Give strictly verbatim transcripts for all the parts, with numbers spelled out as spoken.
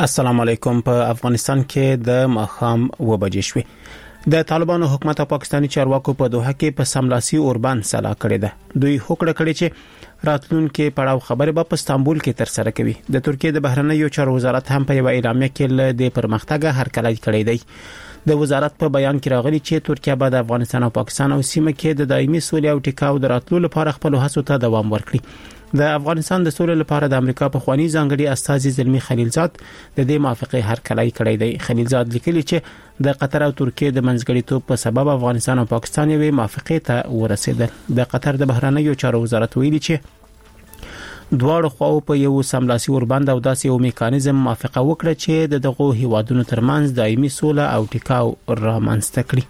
السلام علیکم. په افغانستان کې د ماښام و بجې شوې. د طالبانو حکومت او پاکستاني چارواکو په دوحه کې په سملاسي اوربان سلا کړې ده. دوی هوکړه کړې چې راتلونکي پړاو خبره به په استانبول کې تر سره کوي. د ترکیه د بهرنیو چارو وزارت هم په یو اعلامیه کې له د پرمختګ هرکلی کړی دی. د وزارت په بیان کې راغلي چې ترکیه به د افغانستان او پاکستان او سیمه کې د دایمي سولې او ټیکاو د راتلو لپاره خپل هڅو ته دوام ورکړي. د افغانستان د سولې لپاره د امریکا په خواني ځانګړي استاذ زلمی خلیلزاد د دې موافقه هرکلی کړی دی. خلیلزاد لیکلي چې د قطر او ترکیه د منځګړیتوب په سبب افغانستان او پاکستان یې موافقه ته ورسېدل. د قطر د بهرنیو چارو وزارت ویلي چې دواړو خواو په یو سملاسي اوربند او داسې یو میکانیزم موافقه وکړه چې د دغو هیوادونو ترمنځ دایمي سوله او ټیکاو رامنځته کړي.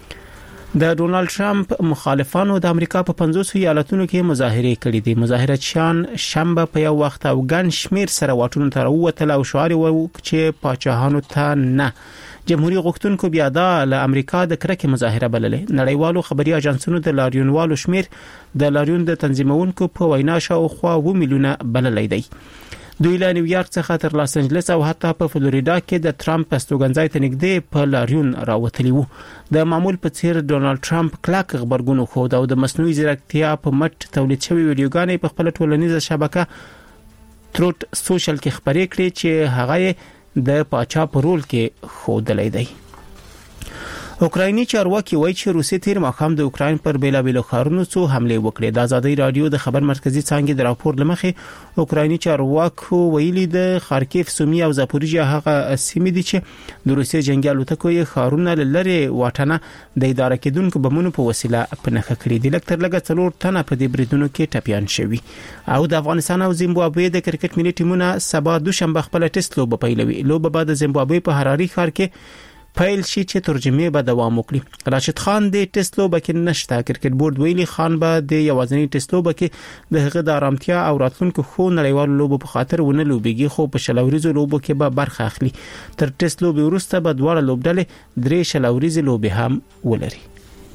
د ډونالد ټرمپ مخالفانو د امریکا په پنځوس ایالتونو کې مظاهره کړې دي. مظاهرچیان شنبه په یو وخت او ګڼ شمیر سره واټونو ته راووتل او شعار ورکړ چې پاچاهانو ته نه. جمهوریت غوښتونکو بیا د امریکا د کرکې مظاهره بللې. نړیوالو خبري اژانسونو د لاریونوالو شمیر د لاریون د تنظیمونکو په وینا شاوخوا و میلیونه بللې دی. دوی له نیویارک څخه تر لاس انجلس او حتی په فلوریدا کې د ټرمپ استوګنځای ته نږدې په لاریون راوتلی وو. د معمول په څیر ډونالد ټرمپ کلک خبرګون خو دا د مصنوعي ځیرکتیا په مټ تولید شوی ویډیوګانې په خپل ټولنیزه شبکه تروت سوشل کې خبرې کړې چې هغه د پاچا په رول کې خودلې دی. اوکرایني چارواکي وایي چې روسي تیر ماښام د اوکراین پر بیلابیلو ښارونو څو حمله وکړې. د ازادي رادیو د خبر مرکزی څنګه د راپور لمخې اوکرایني چارواکو ویلي د خارکیف، سومي او زاپوریژیا هغه سیمې دي چې د روسي جنگي الوتکو یې ښارونه لری واټنه د اداره کېدونکو بمونو په وسیله پنهخه کړې دي. لکه تر لږه څلور تنه په دې بریدونو کې ټپيان شوي. او د افغانستان او زیمبابوې د کرکټ ملي ټیمونه سبا دوشنبه خپل ټیسټ لوبه پیلوي. لوبه بعد د زیمبابوې په حراري ښار کې پیل شي چې ترجمه به دوام وکړي. راشد خان د ټیسټ لوبه کې نشته. کرکټ بورډ ویلي خان به د یوازنی ټیسټ لوبه کې د هغه د آرامتیا او راتلونکو خو نړیوالو لوبو په خاطر ونه لوبيږي، خو په شلوريزو لوبو کې به برخه اخلي. تر ټیسټ لوبې وروسته به دواړه لوبډلې درې شلوريزي لوبې هم ولري.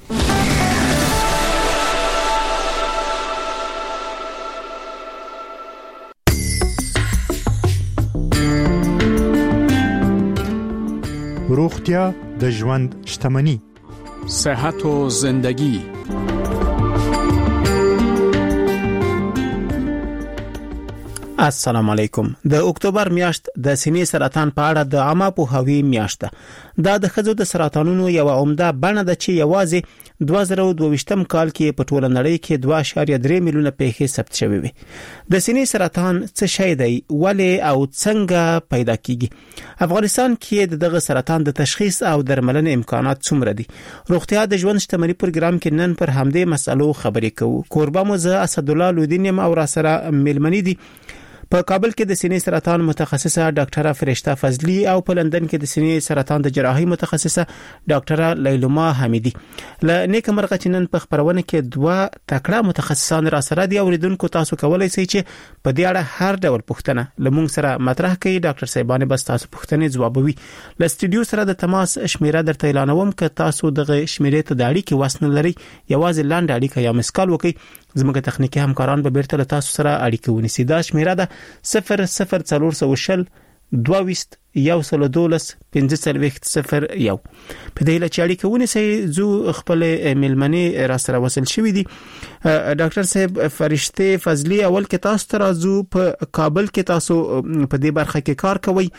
روغتیا د ژوند شتمني. صحت و زندگی. السلام علیکم. د اکتوبر میاشت د سینې سرطان په اړه د عامه پوهاوی میاشت ده. دا د ښځو د سرطانونو یو عمده بڼه ده چې یوازې دوه زره دوه ویشتم کال کې په ټوله نړۍ کې دوه اعشاریه درې میلیونه پیښې ثبت شوې وي. د سینې سرطان څه شی دی، ولې او څنګه پیدا کیږي؟ افغانستان کې دغه سرطان د تشخیص او درملنې امکانات څومره دي؟ روغتیا د ژوند شتمنۍ پروګرام کې نن پر همدې مسلو خبرې کوو. کوربه مو زه اسدالله لودین او را سره ملمنې دي په کابل کې د سینې سرطان متخصصه ډاکټره فرشته فضلی او په لندن کې د سینې سرطان د جراحي متخصصه ډاکټره لیلما حمیدی. ل نیک مرغه چنن په خبرونه کې دوه تکړه متخصصان را سره دي. اوریدونکو تاسو کولای شئ چې په دې اړه هر ډول پوښتنه لمون سره مطرح کړئ. ډاکټر صاحبانه بس تاسو پوښتنې جوابوي. ل سټډیو سره د تماس شمیره درته اعلانوم که تاسو دغه شمیرې ته د اړیکې وسن لري. یوازې لاندې اړیکه یا مسکال وکړئ. زموږ تخنیکی همکاران به بیرته له تاسو سره اړیکه ونیسي. دا شمیره ده صفر صفر څلور سوه شل دوه ویشت یو سل دولس پنځه څلوېښت صفر یو. په دې لچ اړیکه ونیسئ. زو خپل ملمنې را سره وصل شوې دي. ډاکټر صاحب فرشته فضلی، اول کې تاسو ته راځو. په کابل کې تاسو په دې برخه کې کار کوئ.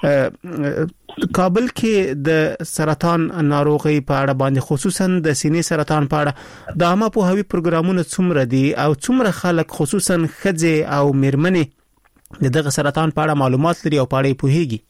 کابل کې د سرطان ناروغي په اړه باندې خصوصا د سینې سرطان په اړه د عامه پوهاوی پروګرامونه څومره دي او څومره خلک خصوصا ښځې او میرمنې دغه سرطان په اړه معلومات لري او په اړه پوهیږي؟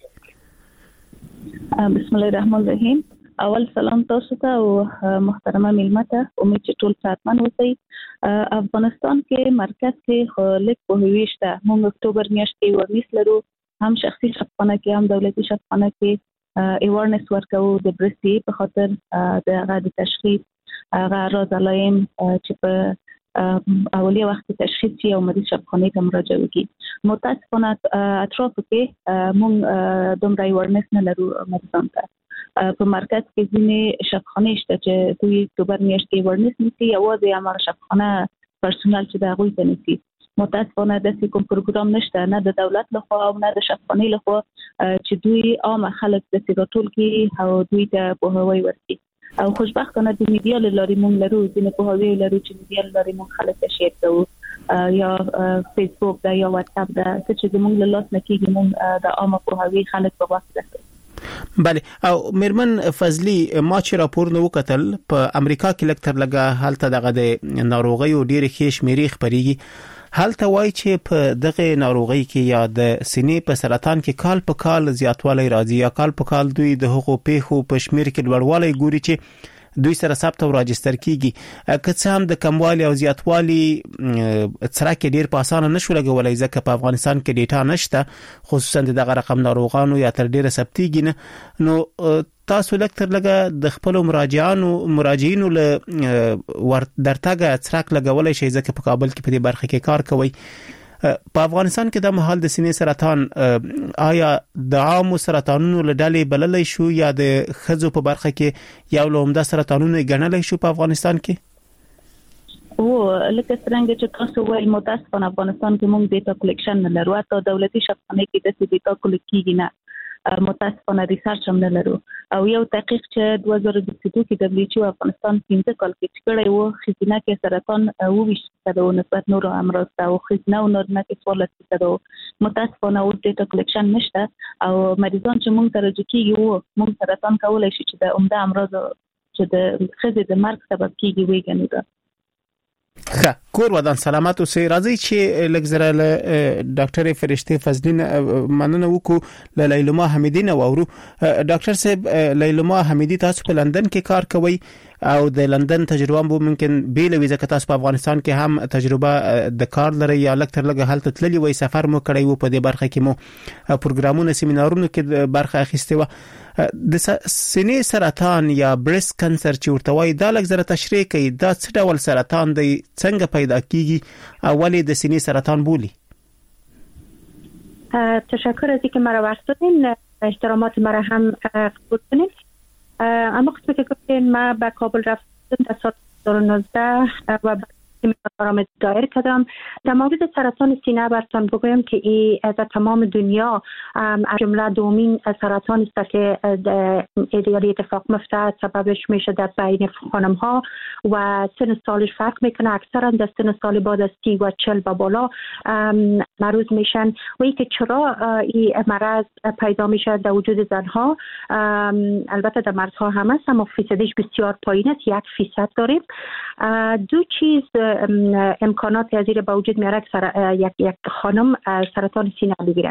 بسم الله الرحمن الرحیم. اول سلام تاسو ته او محترمه میلمته. امید چې ټول صحتمند اوسئ. افغانستان کې مرکز کې لیک پوهاوی شته. موږ اکتوبر میاشت کې ورنیس لرو، هم شخصي شفاخانه کې هم دولتي شفاخانه کې ایوارنس ورکو د برسي په خاطر د هغه د تشخیص هغه راز علائم چې په اولیه وخت تشخیص شي او مریض شفاخانه ته مراجعه وکړي. متاسفانه اطراف کې موږ دومره ایوارنس نه لرو مریضان ته. په مرکز کې ځینې شفاخانه شته چې دوی اکتوبر میاشت کې ایوارنس نیسي، یوازې هغه شفاخانه پرسونل چې د هغوی ته نیسي. متاسفانه داسې کوم پروګرام نشته، نه د دولت لخوا او نه د شفاخانې لخوا چې دوی عام خلک داسې راټول کړي او دوی ته پوهاوی ورکړي. او خوشبختانه د میډیا له لارې موږ لرو ځینې پوهاوی لرو چې میډیا له لارې موږ خلک ته شیر کوو، یا فیسبوک دا یا واتس اپ دا چې موږ له لاس نه کېږي موږ د عامه پوهاوی خلک په واسطه کوو. بله. او میرمن فضلی، ما چې راپور نو وکتل په امریکا کې لکتر لګه حالت دغه د ناروغي او ډېر ښه شمیرې خبريږي. حالت وای چې په دغه ناروغي کې یا د سینې په سرطان کې کال په کال زیاتوالی راځي یا کال په کال دوی د حقوق پیښو په شمیر کې لوړوالی ګوري چې دوی سره ثبت او راجستر کیږي. که څه هم د کموالي او زیاتوالي څرکه ډیر په اسانه نشو لګولای ځکه په افغانستان کې ډیټا نشته، خصوصا دغه رقم ناروغانو یا تر ډیره ثبتيږي نه. نو تاسو لکتر لګه د خپل مراجعانو مراجعینو له درتګه څرک لګولای شي ځکه په کابل کې په دې برخه کې کار کوي. په افغانستان کې د مهال د سینې سرطان آیا د عام سرطانونو له ډلې بللای شو یا د خزو په برخه کې یو له عمده سرطانونو ګڼلای شو په افغانستان کې؟ او لکه څنګه چې تاسو وایي متاسفانه افغانستان کې موږ ډیټا کلیکشن نه لرو، او دولتي شفاخانې کې د ډیټا کلیکټ کیږي نه، متاسفانه ریسرچ هم نه لرو. او یو تحقیق چې دوه زره دوه کې دبليو ایچ او افغانستان پنځه کال کې کړی و، خزینه کې سرطان اوویشت فیصد او نسبت نور امراض ته او خزینه او نورنه کې څوارلس فیصد. متاسفانه او ډیټا کلیکشن نشته او مریضان چې موږ ته راځي کیږي موږ سرطان کولای شي چې د عمده امراض چې د خزې د مرګ سبب کیږي ویګنو ده. ښه، کور ودان سلامت اوسئ. راځي چې لګزره له ډاکټر فرشته فضلین مننه وکړو له لیلما حمیدین او ورو. ډاکټر صاحب، لیلما حمیدی تاسو په لندن کې کار کوئ او د لندن تجربه مو ممکن بیل وي ځکه تاسو په افغانستان کې هم تجربه د کار لري یا لکتر لګه حالت تللی وي، سفر مو کړی وو، په دې برخه کې مو پروګرامونه سیمینارونو کې برخه اخیسته و. د سینې سرطان یا بریست کانسر چې ورته وایي دا لږ زره تشریح کوي، دا څه ډول سرطان دی، څنګه پیدا کیږي او ولې د سینې سرطان بولی؟ تشکر از اینکه مرا وقت دادین، احترامات مرا هم قبول کنید. اما قسمی که گفتین ما به کابل رفتم در سال دو هزار و نوزده و برنامه دایر کردم. در مورد سرطان سینه براتون بگویم که ای در تمام دنیا از جمله دومین سرطان است که ایدئالی اتفاق میفته. سببش میشه در بین خانم ها و سن سالش فرق میکنه، اکثرا در سن سال بعد از سی و چل و بالا مریض میشن. و ای که چرا این مرض پیدا میشه در وجود زنها، البته در مردها هم است اما فیصدش بسیار پایین است، یک فیصد داریم. دو چیز امکانات زیر با وجود میاره که یک یک خانم سرطان سینه بگیره.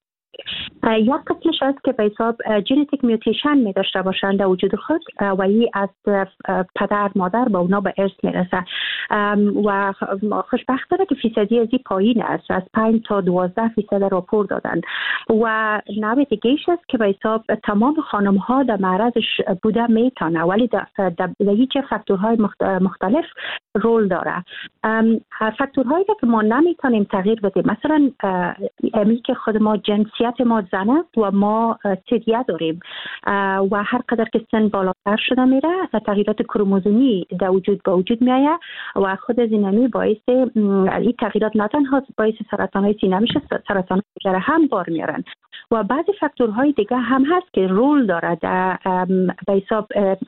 یک قسمش است که به حساب ژنتیک میوتیشن می داشته باشند در وجود خود و این از پدر مادر به اونا به ارث میرسه و خوشبختانه که فیصدی از این پایین است، از پنج تا دوازده فیصد راپور دادن. و نوع دیگه‌اش است که به حساب تمام خانم ها در معرضش بوده میتونه، ولی در هیچ فاکتورهای مختلف رول داره. فاکتورهایی که ما نمیتونیم تغییر بدیم، مثلا امی که خود ما جنسیت ما زن است و ما سیدیه داریم و هر قدر که سن بالاتر شده میره تغییرات کروموزومی در وجود با وجود میآید و خود از اینمی باعث این تغییرات نه تنها باعث سرطان سینه میشه، سرطان دیگر هم بار میارن. و بعضی فاکتورهای دیگه هم هست که رول داره در به حساب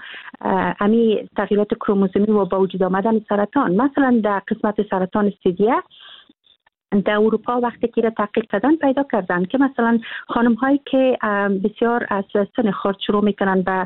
امی تغییرات کروموزومی و با وجود آمدن سرطان. مثلا در قسمت سرطان سیدیه در اروپا وقتی که را تحقیق کردن پیدا کردن که مثلا خانم هایی که بسیار از سن خرد شروع میکنن به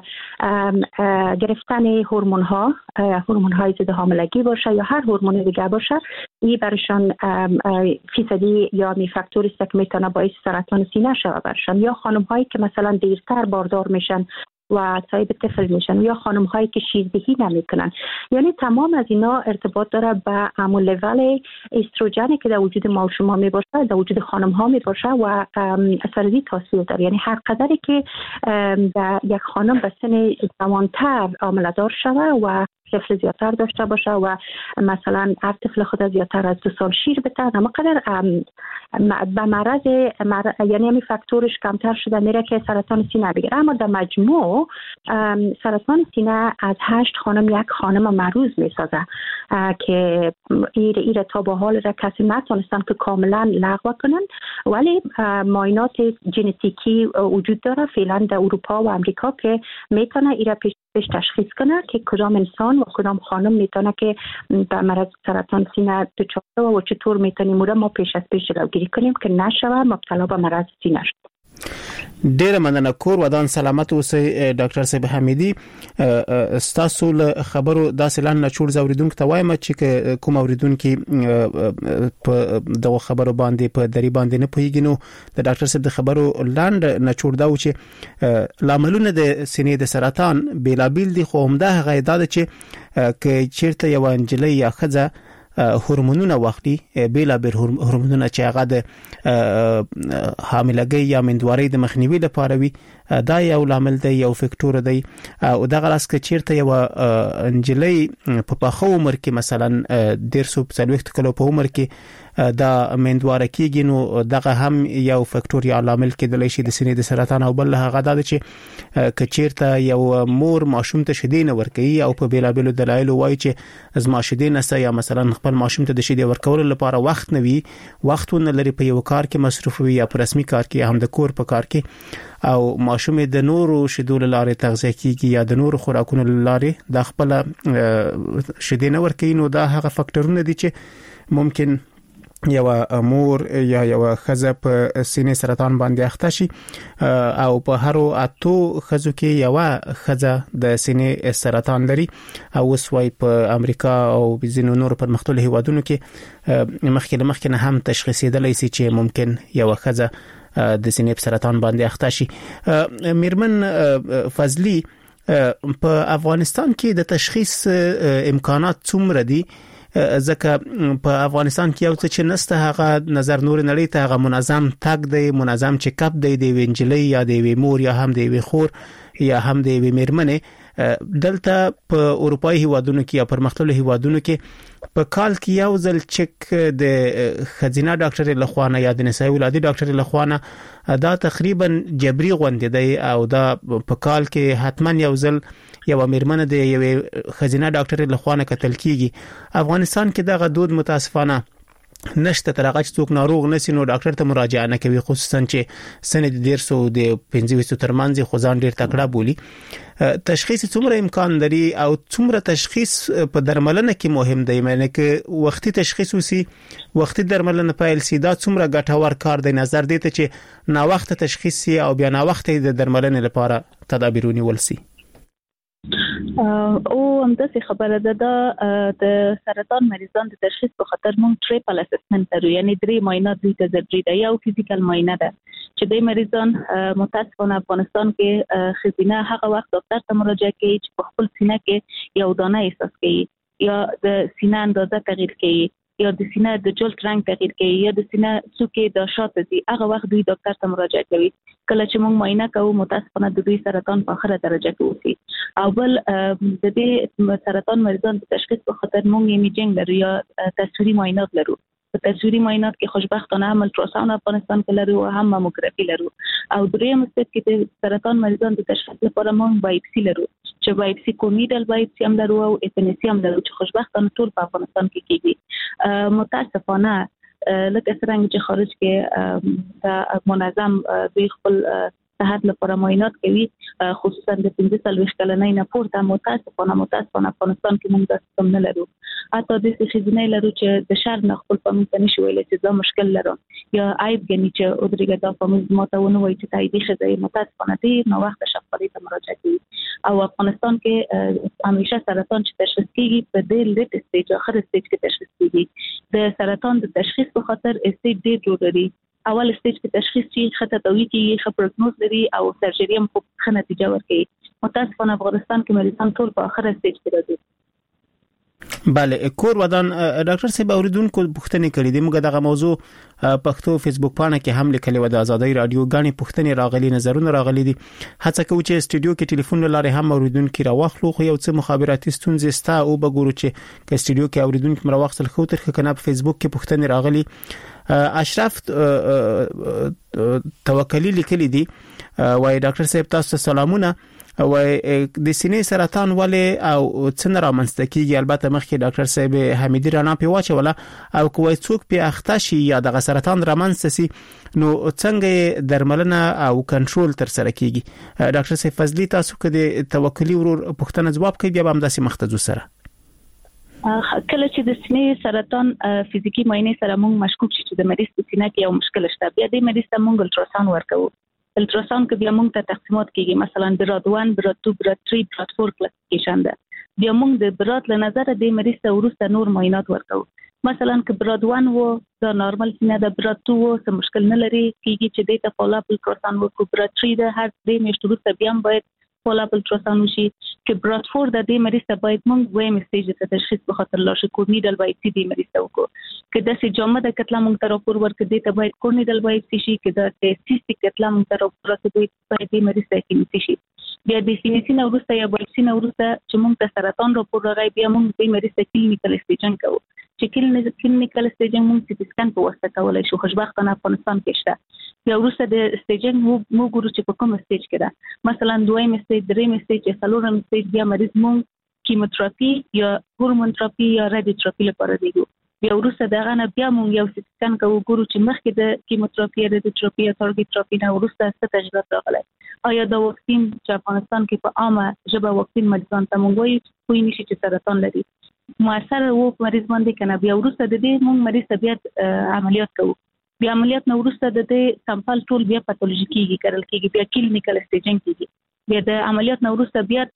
گرفتن هورمون ها، هورمون های ضد حاملگی باشه یا هر هورمون دیگه باشه، این برشان فیصدی یا می فاکتوری است که میتونه باعث سرطان سینه شود برشان. یا خانم هایی که مثلا دیرتر باردار میشن و صاحب طفل میشن، یا خانم هایی که شیردهی نمیکنن. یعنی تمام از اینا ارتباط داره به همون لول استروژنی که در وجود ما و شما می باشه، در وجود خانم ها می باشه و اثری تاثیر داره. یعنی هر قدری که یک خانم به سن جوانتر عامله‌دار شوه و طفل زیادتر داشته باشه و مثلا هر طفل خود زیادتر از دو سال شیر بده، اما قدر به مرض مر... یعنی همین فاکتورش کمتر شده میره که سرطان سینه بگیره. اما در مجموع سرطان سینه از هشت خانم یک خانم مریض میسازه که ایره ایره تا به حال را کسی نتونستن که کاملا لغو کنن، ولی معاینات ژنتیکی وجود داره فعلا در اروپا و امریکا که میتونه ایره پیش پیش تشخیص کنه که کدام انسان و کدام خانم میتونه که به مرض سرطان سینه دچار و چطور میتونیم اون ما پیش از پیش جلوگیری کنیم که نشوه مبتلا به مرض سینه شد. ډیره مننه. کور ودان سلامت اوسئ ډاکټر صاحب حمیدي. ستاسو له خبرو داسې لاندې چور زوریدونکو ته وایم چې کوم اوریدونکو په دغه خبرو باندې په دری باندې نه پوهیږي نو د ډاکټر صاحب د خبرو لاندې نه چور دا و چې لاملونه د سینې د سرطان بیلابیل دي، خو همدا هغه دا چې ک چیرته یو انجلۍ یا خزه هورمونونه واخلي، بیلا بیر هورمونونه چې هغه د حاملګۍ یا مندوارۍ د مخنیوي لپاره وي، دا یو لامل دی، یو فکټور دی. او دغه لاس کې چیرته یو انجلۍ په پخو عمر کې مثلا ډیر سو څلويخت کلو په عمر کې دا مندواره کیږي، نو دغه هم یو فکټور یا لامل کېدلی شي د سینې د سرطان. او بل هغه دا چې کچیرته یو مور ماشوم ته شیدې نه ورکوي او په بیلا بیلو دلایل وایي چې زما شیدې نسته، یا مثلا خپل ماشوم ته د شیدې ورکولو لپاره وخت نه وي، وختونه لري په یو کار کې مصروف وي یا په رسمي کار کې، هم د کور په کار کې، او ماشوم د نورو شیدو لاره تغذیه کیږي یا د نورو خوراکونو لاره د خپل شیدې نه ورکوي، نو دا هغه فکټورونه دي چې ممکن یو مور یا یو خزه په سینې سرطان باندې اخته شي. او په هرو اتو خزو کې یو خزه د سینې سرطان لري، او وسوي په امریکا او بزینو نور پرمختللو هیوادونو کې مخکې مخکې نه هم تشخیصیدلی شي چې ممکن یو خزه د سینې سرطان باندې اخته شي. میرمن فضلی، په افغانستان کې د تشخیص امکانات څومره دي؟ ځکه په افغانستان کې یو څه چې نسته هغه نظر نور نړۍ ته هغه منظم تګ دی، منظم چیک اپ دی د وینجلې یا د مور یا هم د خور یا هم د میرمنې. دلته په اروپאי هیوادونو کې یا پرمختللو هیوادونو کې په کال کې یو ځل چک د خزینه ډاکټر لخوانه یا د نسایي ولادي ډاکټر لخوانه دا تقریبا جبري غونډه دی، او دا په کال کې حتما یو ځل یو میرمن د یو خزینه ډاکټر لخوانه کتل کیږي. افغانستان کې دغه دود متاسفانه نشته، تر هغه چې څوک ناروغ نسی نو ډاکټر ته مراجعه نه کوي، خصوصا چې سنه د ډیر سو د پنځه ویشت ترمنځ خزان ډیر تکړه بولی. تشخیص څومره امکان لري او څومره تشخیص په درملنه کې مهم دی؟ معنی کې وختي تشخیص وسی، وختي درملنه پیل سي، دا څومره ګټور کار دی نظر دی ته چې نا وخت تشخیص او بیا نا وخت د درملنه لپاره تدابیرونه ولسي؟ او همداسې خبره ده د سرطان مریضان د تشخیص په خاطر مونږ ټریپل اسسمنت لرو، یعنی درې معاینات دوی ته ضروري ده. یو فزیکل معاینه ده چې د مریضان متاسفانه افغانستان کې خزینه هغه وخت ډاکټر ته مراجعه کوي چې په خپل سینه کې یو دانه احساس کوي، یا د سینه اندازه تغییر کوي، یا د سینه د جلد رنگ تغییر کوي، یا د سینه څوکې د شاته دي، هغه وخت دوی ډاکټر ته مراجعه کوي. کله چې موږ معاینه کوو متاسفانه د دوی سرطان په اخره درجه کې وسی. او بل د دې سرطان مریضان د تشخیص په خاطر موږ ایمیجینګ لرو یا تصویري معاینات لرو. په تصویري معاینات کې خوشبختانه هم الټراساوند افغانستان کې لرو او هم ماموګرافي لرو. او دریم سټپ کې د سرطان مریضان د تشخیص لپاره موږ بایپسي لرو، چې بایپسي کومیډل بایپسي هم لرو او اپنسی هم لرو چې خوشبختانه ټول په افغانستان کې کیږي. متاسفانه لکه څنګه چې خارج کې د منظم دوی خپل صحت لپاره معاینات کوي، خصوصا د پنځه څلوېښت کلنۍ نه پورته. متاسفانه متاسفانه افغانستان کې موږ دا سیستم نه لرو. حتی د خزینې لرو چې د شر نه خپل فامیل ته نشي ویلی چې دا مشکل لرم یا عیب ګڼي چې او درېږه دا فامیل ما ته ونه وایي چې تاییدي ښځه متاسفانه ډېر ناوخته شفقتي ته مراجعه کوي. او افغانستان کې همیشه سرطان چې تشخیص کیږي په دې لیټ سټیج اخر سټیج کې تشخیص کیږي. د سرطان د تشخیص په خاطر سټیج ډېر جوړ لري. اول سټیج کې تشخیص چې خطه توي کې ښه پروګنوز لري او سرجري هم ښه نتیجه ورکوي. متاسفانه افغانستان کې مریضان ټول په اخر سټیج کې راځي. بله، کور ودان ډاکټر صاحب اوریدونکو پوښتنه کړې دي، موږ دغه موضوع پښتو فیسبوک پاڼه کې هم لیکلې و، د آزادۍ رادیو غاڼې پوښتنې راغلي، نظرونه راغلي دي. هڅه کوو چې استودیو کې ټلیفون لاره هم اوریدونکو راوخلو، خو یو څه مخابراتي ستونزې ستا او بګورو چې کې استودیو کې اوریدونکو مروخصل خو تر کنه په فیسبوک کې پوښتنې راغلي. اشرف توکلی لیکلي دي، وای ډاکټر صاحب تاسو سلامونه، او د سینې سرطان ولې او څنګه رامنځته کیږي. البته مخکې ډاکټر صاحب حمیدی رانا په واچوله او کوی څوک په اخته شي یا د سرطان رامنځته سي نو څنګه درملنه او کنټرول تر سره کیږي. ډاکټر صاحب فضلی تاسو کده توکلی ورور پښتنه جواب کوي بیا هم داسې مختزو سره کله چې د سینې سرطان فزیکی معاینه سره موږ مشکوک شي چې د مریض په سینې کې یو مشکل شته بیا د مریض ته موږ الټراساوند ورکوو. الټراساوند کې بیا موږ ته تقسیمات کیږي مثلا براد واحد براد دوه براد درې براد چهار کلاسیفیکیشن ده. بیا موږ د براد له نظر د مریض ته ورسته نور معاینات ورکوو. مثلا که براد واحد و د نارمل سینې د براد دوه و څه مشکل نه لري کیږي چې د فالو اپ الټراساوند ورکوو. براد درې د هر درې میاشتې وروسته بیا باید فالو اپ الټراساوند وشي. که براد چهار د دې مریض ته باید موږ وایم سټیج ته تشخیص په خاطر لاشه کورنیډل باید سي دې مریض ته وکړو. که د سي جامه د کتله موږ ته راپور ورکړي دې ته باید کورنیډل باید سي شي. که د سیستیک کتله موږ ته راپور ورکړي باید دې مریض ته کیمیسي شي. بیا د سینې نه وروسته یا بایپسي نه وروسته چې موږ ته سرطان راپور راغی بیا موږ دې مریض ته کلینیکل سټیجنګ کوو. چې کلینیکل سټیجنګ موږ سي سکن په واسطه کولای شو. خوشبختانه افغانستان کې شته. بیا وروسته د سټیجنګ موږ ګورو چې په کوم سټیج کې ده مثلا دویم سټیج دریم سټیج څلورم سټیج بیا مریض موږ کیموتراپي یا هورمون تراپي یا رادیوتراپي لپاره دیګو. بیا وروسته دغه نه بیا موږ یو سکن کوو ګورو چې مخکې د کیموتراپي رادیوتراپي یا ټارګټ تراپي نه وروسته څه تجربه راغلی. آیا دا واکسین چې افغانستان کې په عامه ژبه واکسین مریضان ته موږ وایو کوی نشي چې سرطان لري موثر وو مریض باندې کنه. بیا وروسته د دې موږ مریض ته بیا عملیات کوو. بیا عملیات نو وروسته د دې سامپل ټول بیا پاتولوژي کیږي کړل کیږي بیا کلینیکل سټیجنګ کیږي. بیا د عملیات نو وروسته بیا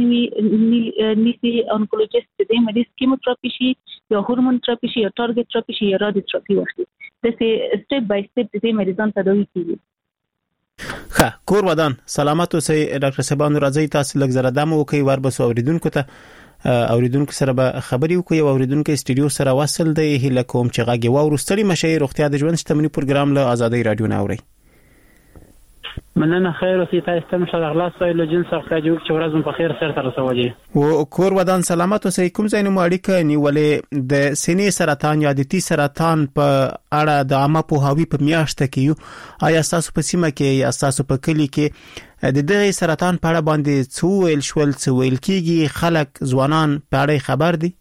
نیسی انکولوژیست د مریض کیموتراپي شي یا هورمون تراپي شي یا ټارګټ تراپي شي یا رادیوتراپي وشي. د سې سټپ بای سټپ د دې مریضان تداوي کیږي. ښه کور ودان سلامت اوسئ. ډاکټر صاحبانو راځي تاسو لږ زره دمو کوي ور بس اوریدونکو ته اوریدونکو سره به خبري وکړي او اوریدونکو استډیو سره وصل دی هله کوم چې غاګي و ورستړي مشه روغتیا د ژوند شتمنۍ پروګرام له آزادۍ رادیو نه اوري. مننه خیر اوسئ تاسو ته مشه اخلاص ویلو جنس اخلاص جوړ چې ورځم په خیر سره ترسولي. او کور ودان سلامت اوسئ. کوم ځای نو اړیکه نیولې د سینې سرطان یا د تی سرطان په اړه د عامه پوهاوی په میاشت کې آیا تاسو په سیمه کې یا تاسو په کلی کې د دې سرطان په اړه باندې څو ویل شول څو ویل کیږي خلک ځوانان په اړه خبر دي؟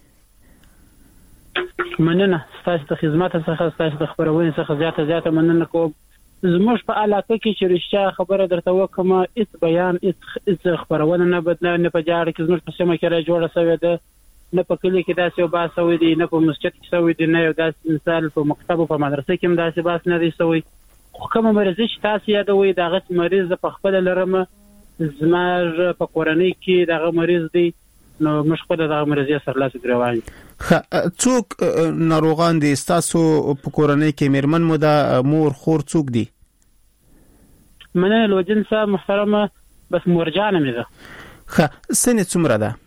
مننه تاسو ته خدمات څخه تاسو د خبرونه څخه زیاته زیاته مننه کوم. زموږ په علاقه کې چې رښتیا خبره درته وکم هیڅ بیان هیڅ خبرونه نه بدنه نه په جاړه کې زموږ په سیمه کې را جوړه شوې ده نه په کلی کې داسې یو باس شوی دی نه په مسجد کې شوی دی نه یو داسې مثال په مکتب او په مدرسه کې هم داسې باس نه دی شوی. خو کوم مریض چې تاسو یادوي دغه مریض په خپل لرم زموږ په کورنۍ کې دغه مریض دی نو مش خپل دغه مریض سره لاس ګروان. څوک ناروغان دي تاسو په کورنۍ کې میرمن مو د مور خور څوک دي؟ مننه لوجن صاحب محترمه بس مورجانه مې ده. ښه سنه څومره ده؟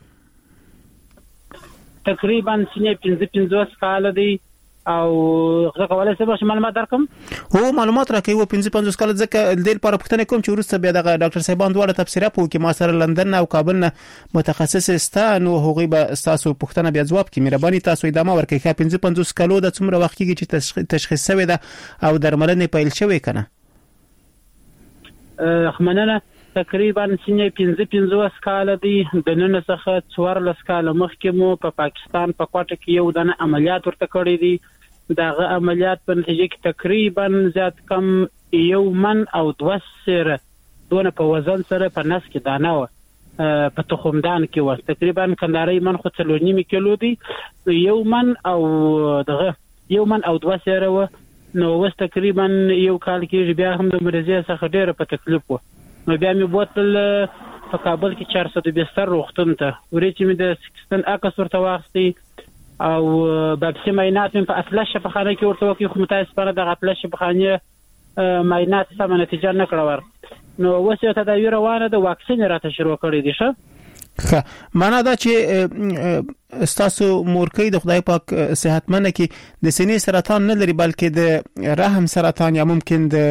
تقریبا سنه پنځه پنځوس کال دی او زه کولای شم معلومات درکم. هو معلومات راکوي و پنځه پنځوس کال ځکه د لپاره پښتنه کوم چې ورسته بیا د ډاکټر صاحبان دواړه تفسیره پوه کې ما سره لندن او کابل نه متخصص استا نو هغه به تاسو پښتنه بیا جواب کې مهرباني تاسو ادامه ورکړئ. ښه پنځه پنځوس کالو د څومره وخت کې چې تشخیص شوی ده او درملنه پیل شوی کنه؟ مننه تقریبا سنه پنځه پنځوس کال دی. د نن څخه څوارلس کال مخکې مو په پاکستان په کوټه کې یو دنه عملیات ورته کړی دی. دغه عملیات په نتیجه کې تقریبا زیات کم یو من او دوه سره دونه په وزن سره په نس کې دانه و په تخمدان کې و تقریبا کنداري من خو څلور نیم کیلو دی یو من او دغه یو من او دوه سره و نو وس تقریبا یو کال کې بیا هم د مریض څخه ډېر په تکلیف و. نو بیا مې بوتل په کابل کې چهار سوه بستر روغتون ته ورې چې مې د سکستن اکس ورته واخستي او بابسي معاینات مې په اطلس شفاخانه کې ورته وکړي خو متاسفانه دغه اطلس شفاخانه معاینات سمه نتیجه نه کړه ور. نو اوس یو تداوی روانه د واکسین راته شروع کړی دی. ښه ښه معنا دا چې ستاسو مورکۍ د خدای پاک صحتمنه کې د سینې سرطان نه لري بلکې د رحم سرطان یا ممکن د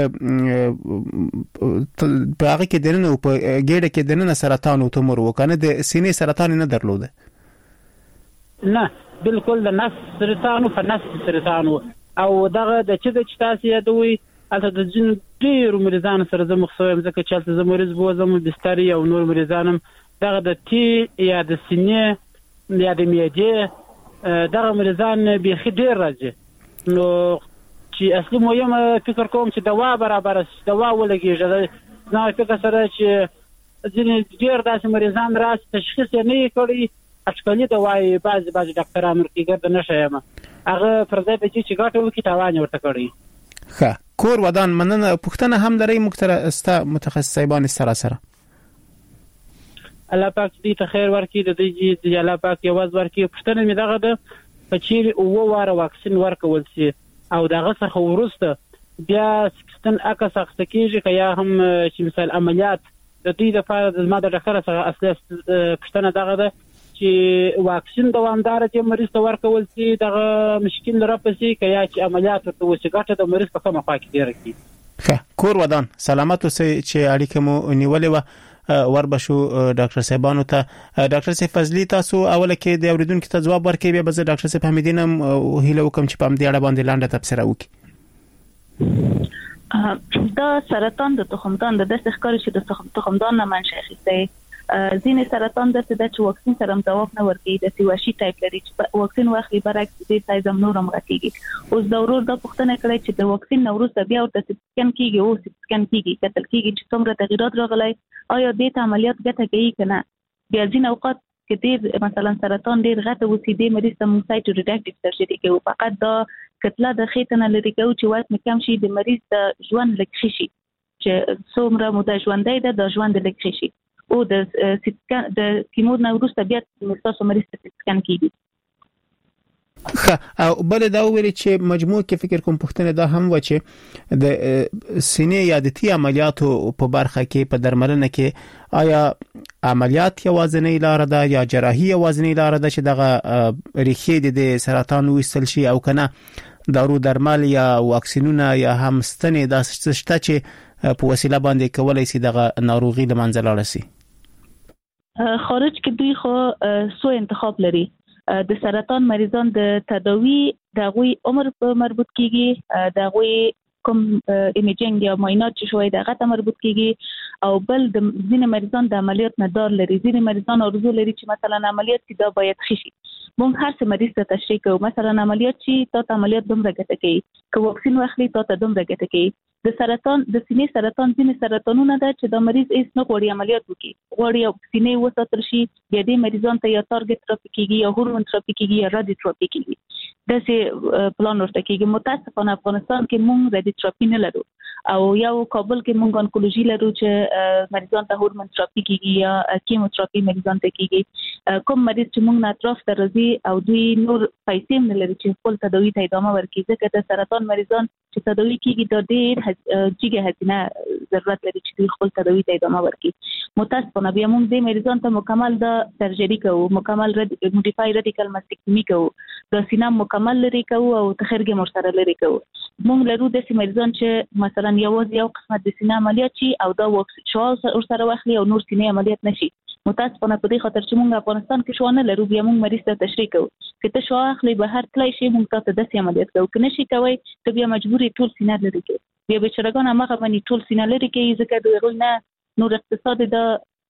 په هغه کې دنه او په ګېډه کې دنه سرطان او تومور وکنه د سینې سرطان نه درلوده؟ نه بالکل د نس سرطان او په نس سرطان او دغه د چې د تاسو یادوي البته د جن ډېر مریضان سره زه مخ شوم ځکه چې هلته زه مریض بوزم بستر او نور مریضانم دغه د تی یا د سینې یا د معدې دغه مریضان بیخي ډېر راځي نو چې اصلي مهم فکر کوم چې دوا برابر شي دوا ولګېږي نو فکر سره چې ځینې ډېر داسې مریضان راشي تشخیص یې نه یې کړی اټکلي دوايي بعضې بعضې ډاکټران ورکوي ګرده نښه یم هغه پر ځای د دې چې ګټه وکړي تاوان یې ورته کړی. ښه کور ودان مننه پوښتنه هم لرئ موږ سره ستا متخصص صاحبان سره سره الله پاک دې ته خیر ورکړي د دې د الله پاک یوازې ورکړي. پوښتنه مې دغه ده که چیرې اووه واره واکسین ورکول شي او دغه څخه وروسته بیا سکستن عکس اخیسته کېږي که یا هم چې مثال عملیات د دې لپاره د زما د ډاکټر څخه اصلي پوښتنه دغه ده چې واکسین دوامدار چې مریض ته ورکول شي دغه مشکل راپسې که یا چې عملیات ورته وشي ګټه د مریض په کومه خوا کې ډېره کړي. ښه کور ودان سلامت اوسئ چې اړیکه مو نیولې وه وربشو ډاکټر صاحبانو ته. ډاکټر صاحب فضلي تاسو اوله کې د اوریدونکو ته ځواب ورکړئ بیا به زه ډاکټر صاحب حمیدین هم هیله وکړم چې په همدې اړه باندې لنډه تبصره وکړي. دا سرطان د تخمدان د داسې ښکاري چې د تخمدان نه منشأ اخیستی ځینې سرطان داسې ده چې واکسین سره هم ځواب نه ورکوي داسې وحشي ټایپ لري چې واکسین واخلي برعکس دې سایز هم نور هم غټېږي. اوس د ورور دا پوښتنه کړې چې د واکسین نه وروسته بیا ورته سي ټي سکین کېږي او سي ټي سکین کېږي کتل کېږي چې څومره تغیرات راغلی آیا دې ته عملیات ګټه کوي که نه. بیا ځینې اوقات کې ډېر مثلا سرطان ډېر غټه وسي دې مریض ته موږ سایټو ریډکټیو سرجري کوو فقط دا کتله د خېټه نه لرې کوو چې وزن کم شي د مریض د ژوند لږ ښه شي چې څومره موده ژوندی ده د ژوند لږ ښه شي او د سکان د کیمو نه وروسته بیا تاسو مریض ته سکان کیږي. او بل دا ویل چې مجموع کې فکر کوم پوښتنه دا هم و چې د سینې یا د تی عملیاتو په برخه کې په درملنه کې آیا عملیات یوازینۍ لار ده یا جراحي یوازینۍ لار ده چې دغه ریښې د سرطان وېستل شي او کنه دارو درمل یا واکسینونه یا هم ستنې دا شته چې په وسیله باندې کولای شي دغه ناروغي له منځه لاړ شي. خارج کې دوی خو سو انتخاب لري د سرطان مریضان د تداوی د غوي عمر په مربوط کیږي د غوي کوم ایمیجینګ یا معاینات چې شوی دغه ته مربوط کیږي او بل د ځینې مریضان د عملیات نه دار لري ځینې مریضان ارزو لري چې مثلا عملیات کې دا باید خشي مونږ هر څه مریض ته تشریح کوو مثلا عملیات چې تا ته عملیات دومره ګټه کوي که واکسین واخلي تا ته دومره ګټه کوي. د سرطان د سینې سرطان ځینې سرطانونه ده چې د مریض هیڅ نه غواړي عملیات وکړي غواړي او سینې وساتل شي بیا دې مریضان ته یا ټارګټ تراپي کیږي یا هورمون تراپي کیږي یا رادیو تراپي کیږي داسې پلان ورته کیږي. متاسفانه افغانستان کې مونږ رادیو تراپي نه لرو او یا کابل کې مونږ انکولوژي لرو چې مریضان ته هورمون تراپي کیږي یا کیمو تراپي مریضان ته کیږي. کوم مریض چې مونږ نه اطراف ته راځي او دوی نور پیسې نه لري چې خپل تداوی ته ادامه ورکړي ځکه د سرطان مریضان چې تداوی کیږي د ډېر جګه هزینه ضرورت لري چې دوی خپل تداوی ته ادامه ورکړي. متاسفانه بیا موږ د مریضان ته مکمل د سرجري کوو مکمل موډیفای رادیکال ماستکټومي کوو د سینه مکمل لري کوو او تخرګ مرسره لري کوو. موږ لرو د مریضان چې مثلا یوازې یو قسمت د سینه عملیات شي او دا وکس شو او سره واخلي او نور سینه عملیات نشي. متاسفانه په دې خاطر چې موږ افغانستان کې شو نه لرو بیا موږ مریض ته تشریح کوو چې ته شو اخلي بهر تلای شي موږ ته د سینه عملیات کوو کنه شي کوي ته بیا مجبورې ټول سینه لري کوي بیا بچرګان هغه باندې ټول سینه لري کوي ځکه دوی غوښنه نور اقتصاد د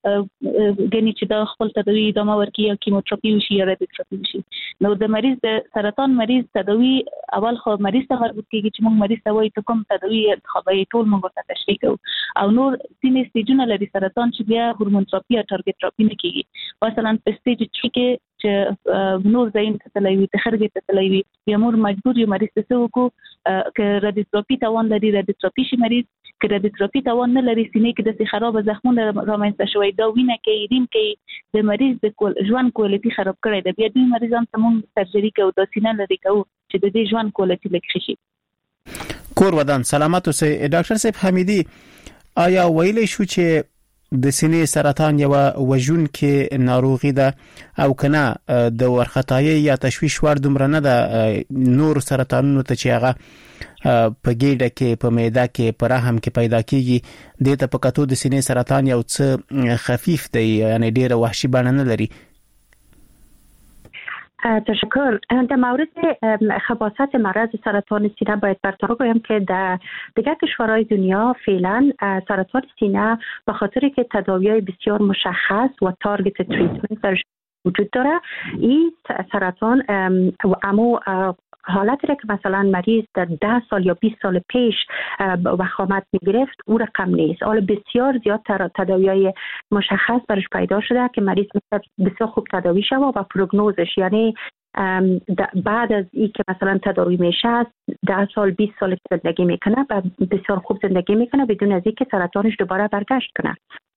غني چې د خپل تداوی ادامه ورکړي یا کیموتراپي وشي یا رادیوتراپي وشي. نو د مریض د سرطان مریض تداوی اول خو مریض ته مربوط کیږي چې موږ مریض ته وایي ته کوم تداوی انتخابي ټول موږ ته تشریح کوو او نور ځینې سټیجونه لري سرطان چې بیا هورمون تراپي یا ټارګټ تراپي نه کیږي. مثلا په سټیج تری کې چې نور ځین ته تلوي تخرګ ته تلوي بیا مور مجبور یو مریض ته وکړو ک رادیوتراپي توان لري رادیوتراپي شي مریض ک رادیوتراپي توان نه لري سینې کې د خراب زخمونه رامنځته شوی دا وینه کې ریم کې د مریض د ژوند کوالټي خراب کړي د بیا دوی مریضان ته موږ سرجري کوو د سینه لري کوو چې د دې ژوند کوالټي لږ شي. کور ودان سلامت اوسئ. ډاکټر صاحب حمیدي آیا ویلې شو چې د سینې سرطان یو وژون کې ناروغي ده او کنه د ورختایي یا تشویش ور دومره نه ده نور سرطانونو ته چې هغه په ګیډه کې په معده کې په رحم کې پیدا کیږي د ته په کتو د سینې سرطان یو څه خفیف دی یعنی ډیره وحشي بڼه نه لري. تشکر. در مورد خباثت مرض سرطان سینه باید برطرف بگویم که در دیگر کشورهای دنیا فعلا سرطان سینه به خاطر که تداوی‌های بسیار مشخص و تارگت تریتمنت درش وجود داره، این سرطان اما حالتی که مثلا مریض در ده سال یا بیست سال پیش وخامت میگرفت او رقم نیست. حالا بسیار زیاد تداوی‌های مشخص برش پیدا شده که مریض بسیار خوب تداوی شده و پروگنوزش، یعنی بعد از این که مثلا تداوی میشه ده سال بیست سال زندگی میکنه و بسیار خوب زندگی میکنه بدون از اینکه سرطانش دوباره برگشت کنه.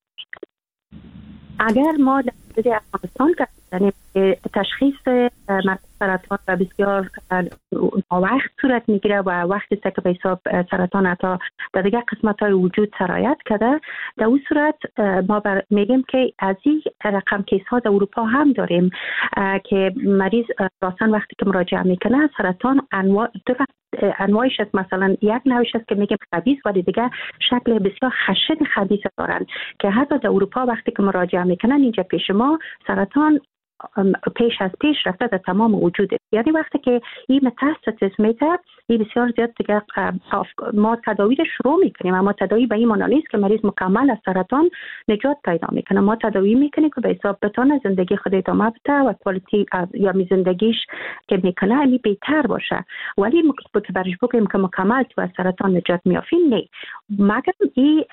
اگر ما در افغانستان که تشخیص سرطان و بسیار وقت صورت میگیره و وقتی که به حساب سرطان حتی در دیگر قسمت های وجود سرایت کرده، در اون صورت ما میگیم که از این رقم کیس ها در اروپا هم داریم که مریض راسن وقتی که مراجعه میکنه سرطان انواع انواعش است. مثلا یک نوعش است که میگیم خبیث و دیگه شکل بسیار خشن خبیث دارن که حتی در اروپا وقتی که مراجعه میکنن اینجا پیش ما سرطان پیش از پیش رفته در تمام وجوده. یعنی وقتی که این متاستاسیس میته این بسیار زیاد دیگه ما تداوی رو شروع میکنیم، اما تداوی به این معنی نیست که مریض مکمل از سرطان نجات پیدا میکنه. ما تداوی میکنیم که به حساب بتونه زندگی خود ادامه بده و کوالیتی یا می زندگیش که میکنه امی بهتر باشه. ولی که برش بگیم که مکمل تو از سرطان نجات میافی نه، مگر این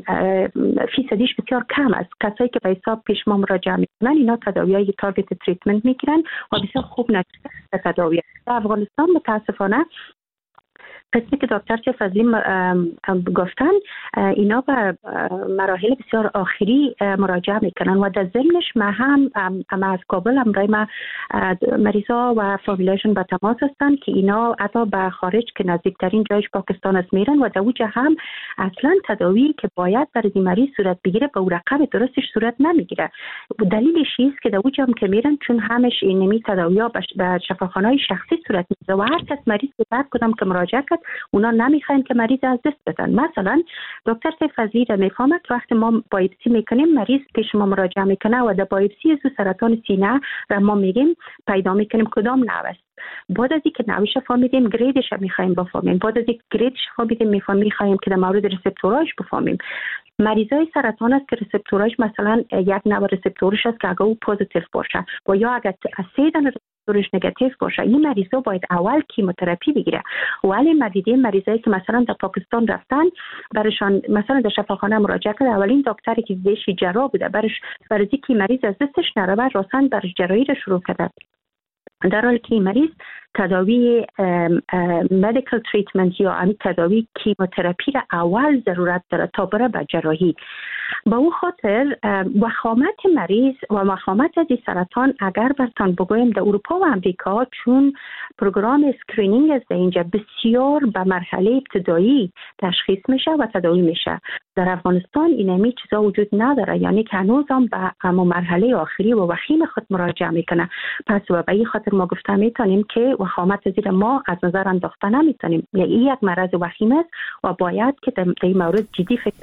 فیصدیش بسیار کم است. کسایی که به حساب پیش ما مراجعه میکنن اینا تداویای تارگت تریتمنت میگیرن و بسیار خوب نتیجه تداوی. در افغانستان متاسفانه قسمی که دکتر چه فضلی گفتن اینا به مراحل بسیار آخری مراجعه میکنن و در ضمنش ما هم ما از کابل هم برای ما مریضا و فامیلشون به تماس هستن که اینا حتی به خارج که نزدیکترین جایش پاکستان است میرن و در اوجه هم اصلا تداوی که باید برای این مریض صورت بگیره به رقم درستش صورت نمیگیره. دلیلش است که در اوجه هم که میرن چون همش اینمی تداوی‌ها به شفاخانه‌های شخصی صورت میگیره و هر کس مریض به بعد کدام که مراجعه کرد اونا نمیخواین که مریض از دست بدن. مثلا دکتر سیف فضلی را میفهمه که وقتی ما بایپسی میکنیم مریض پیش ما مراجعه میکنه و در بایپسی از سرطان سینه را ما میگیم پیدا میکنیم کدام نوع است. بعد از اینکه نوعش فهمیدیم گریدش را میخوایم بفهمیم، بعد از اینکه گریدش فهمیدیم میفهمیم میخوایم که در مورد ریسپتوراش بفهمیم. مریضای سرطان است که ریسپتوراش مثلا یک نوع ریسپتورش است که اگه او پوزیتیو باشه و یا اگه سه دانه ریسپتورش نگاتیو باشه این مریضا باید اول کیموتراپی بگیره. ولی ما دیدیم مریضایی که مثلا در پاکستان رفتن برشان مثلا در شفاخانه مراجعه کرد، اولین دکتری که دیدش جراح بوده برش برای اینکه مریض از دستش نره راسن برش جراحی رو شروع کرد، در حالی که مریض تداوی مدیکال تریتمنت یا امی تداوی کیموتراپی را اول ضرورت داره تا بره به جراحی. با او خاطر وخامت مریض و وخامت از سرطان اگر برتان بگویم در اروپا و امریکا چون پروگرام اسکرینینگ است اینجا بسیار به مرحله ابتدایی تشخیص میشه و تداوی میشه. در افغانستان اینمی چیزا وجود نداره، یعنی که هنوز هم به اما مرحله آخری و وخیم خود مراجعه میکنه. پس و به این خاطر ما گفته میتونیم که وخامت زیر ما از نظر انداخته نمیتونیم. یعنی یک مرض وخیم است و باید که در این مورد جدی فکر.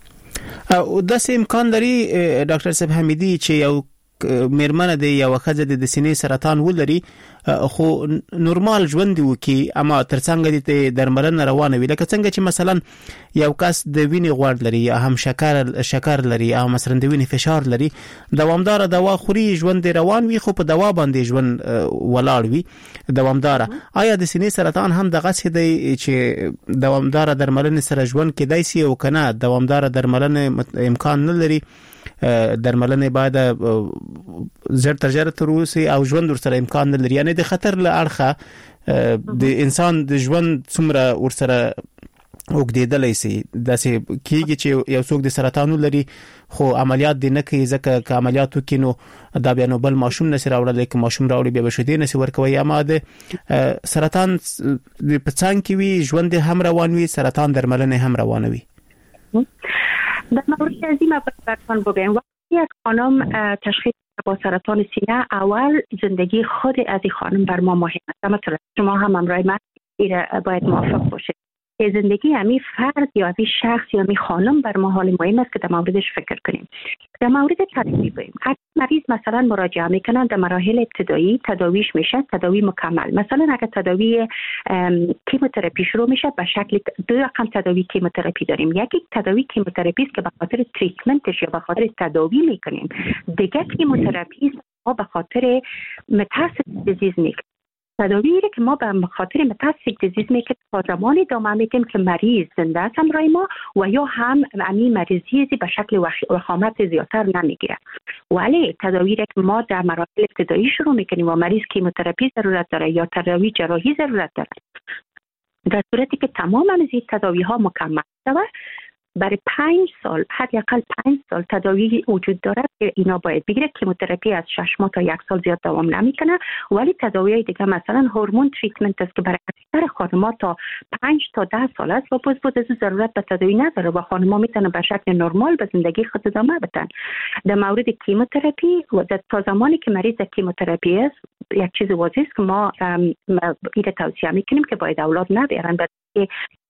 داسې امکان لري ډاکټر صاحب حمیدي چې یو میرمنه د یو ښځه د سینې سرطان ولري خو نورمال ژوند وکي اما ترڅنګ د درملنه روانه وي، لکه څنګه چې مثلا یو کس د وینې غوړ لري یا هم شکر شکر لري او مثلا د وینې فشار لري، دوامدار دوا خوري ژوند روان وي خو په دوا باندې ژوند ولاړ وي دوامدار. آیا د سینې سرطان هم دغه څه دی چې دوامدار درملنه سره ژوند کېدای شي او کنه دوامدار درملنه امکان نه لري؟ درملنه باید زر تر زر تر اوسه او ژوند ورسره امکان نه لري، یعنی د خطر له اړخه د انسان د ژوند څومره ورسره وګدیدلای شي. داسې کیږي چې یو څوک د سرطان لري خو عملیات دی نه کوي ځکه که عملیات وکینو دا بیا نو بل ماشوم نسی راوړل کې ماشوم راوړي بیا بشدي نسی ورکوي. اما د سرطان د پڅان کې وی ژوند هم روان وي، سرطان درملنه هم روانه وي. در مورد از این ما براتون بگم وقتی یک خانم تشخیص با سرطان سینه اول زندگی خود از این خانم بر ما مهم است. مثلا شما هم همراه من باید موافق باشید. که زندگی همی فرد یا همی شخص یا همی خانم بر ما حال مهم است که در موردش فکر کنیم. در مورد تداوی بریم. اگر مریض مثلا مراجعه میکنن در مراحل ابتدایی تداویش میشه تداوی مکمل. مثلا اگر تداوی کیموتراپی شروع میشه به شکل دو رقم تداوی کیموتراپی داریم. یکی تداوی کیموتراپی است که به خاطر تریتمنتش یا به خاطر تداوی میکنیم. دیگه کیموتراپی است ما به خاطر متاسس دیزیز میکنیم. تداویی که ما به خاطر متاسس دیزیز میکنیم تا زمانی ادامه میدیم که مریض زنده است همراه ما و یا هم امی مریضی به شکل وخامت زیادتر نمیگیره. ولی تداویی که ما در مراحل ابتدایی شروع میکنیم و مریض کیموتراپی ضرورت داره یا تداوی جراحی ضرورت داره، در صورتی که تمام از این تداوی ها مکمل شود برای پنج سال حداقل پنج سال تداوی وجود داره که اینا باید بگیره. کیموتراپی از شش ماه تا یک سال زیاد دوام نمیکنه، ولی تداوی دیگه مثلا هورمون تریتمنت است که برای اکثر خانم‌ها تا پنج تا ده سال است و باز باز از ضرورت به تداوی نداره و خانم‌ها میتونن به شکل نرمال به زندگی خود ادامه بدن. در مورد کیموتراپی و تا زمانی که مریض کیموتراپی است یک چیز واضحه است که ما این توصیه میکنیم که باید اولاد نبرن، بلکه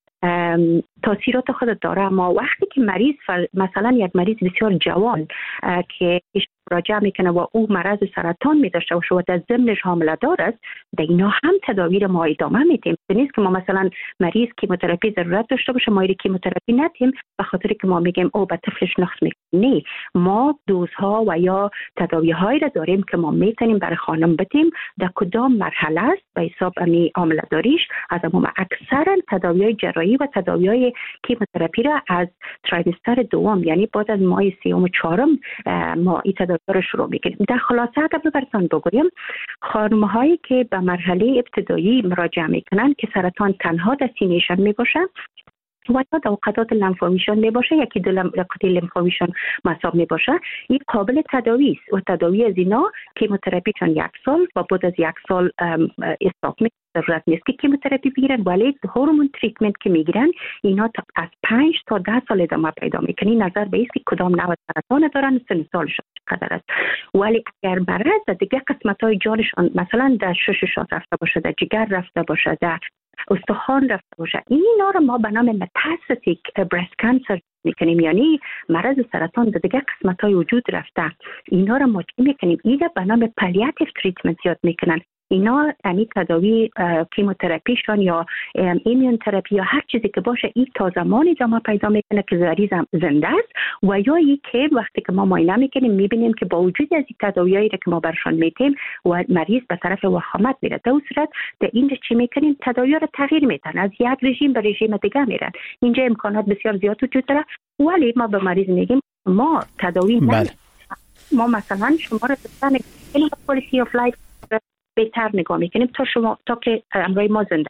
تاثیرات خود داره. اما وقتی که مریض مثلا یک مریض بسیار جوان که مراجعه میکنه و او مرض سرطان میداشته باشه و در ضمنش حامله دار است، در اینا هم تداوی رو ما ادامه میدیم. نیست که ما مثلا مریض کیموتراپی ضرورت داشته باشه ما این کیموتراپی ندیم به خاطر که ما میگیم او به طفلش نقص میکنه. نه، ما دوزها و یا تداوی هایی را داریم که ما میتونیم برای خانم بدیم. در کدام مرحله است به حساب امی حامله داریش از ما اکثرا تداوی های جراحی و تداوی های کیموتراپی را از تریمستر دوم یعنی بعد از ماه سیوم و چهارم ما این تداوی را شروع میکنیم. در خلاصه اگر براتون بگویم خانم هایی که به مرحله ابتدایی مراجعه میکنن که سرطان تنها در سینهشان میباشه و یا در قطعات لمفاویشان میباشه یکی دو قطعه لمفاویشان مصاب میباشه، این قابل تداوی است و تداوی از اینا کیموتراپی چون یک سال و بعد از یک سال استاپ میکنه. ضرورت نیست که کیموتراپی بگیرن، ولی هورمون تریتمنت که میگیرن اینا تا از پنج تا ده سال ادامه پیدا میکنی. نظر به است که کدام نوع سرطان دارن سن سالشون چقدر است. ولی اگر برعکس دیگه قسمت های جانشان مثلا در شششان رفته باشه، در جگر رفته باشه، در استخوان رفته باشه، اینا رو ما به نام متاستیک برست کانسر میکنیم، یعنی مرض سرطان در دیگه قسمت های وجود رفته. اینا رو ما چی میکنیم؟ اینا به نام پالیاتیو تریتمنت یاد میکنن. اینا امی تداوی کیموتراپیشون یا ایمیون تراپی یا هر چیزی که باشه این تا زمانی ادامه پیدا میکنه که مریض زنده است و یا این که وقتی که ما معاینه میکنیم میبینیم که با وجود از این تداویایی که ما برشان میتیم و مریض به طرف وخامت میره. در اون صورت در اینجا چی میکنیم؟ تداوی رو تغییر میدن، از یک رژیم به رژیم دیگه میرن. اینجا امکانات بسیار زیاد وجود داره، ولی ما به مریض میگیم ما تداوی نه، ما مثلا شما رو به کوالیتی اف لایف بهتر نگاه میکنیم تا شما تا که امروی ما زنده.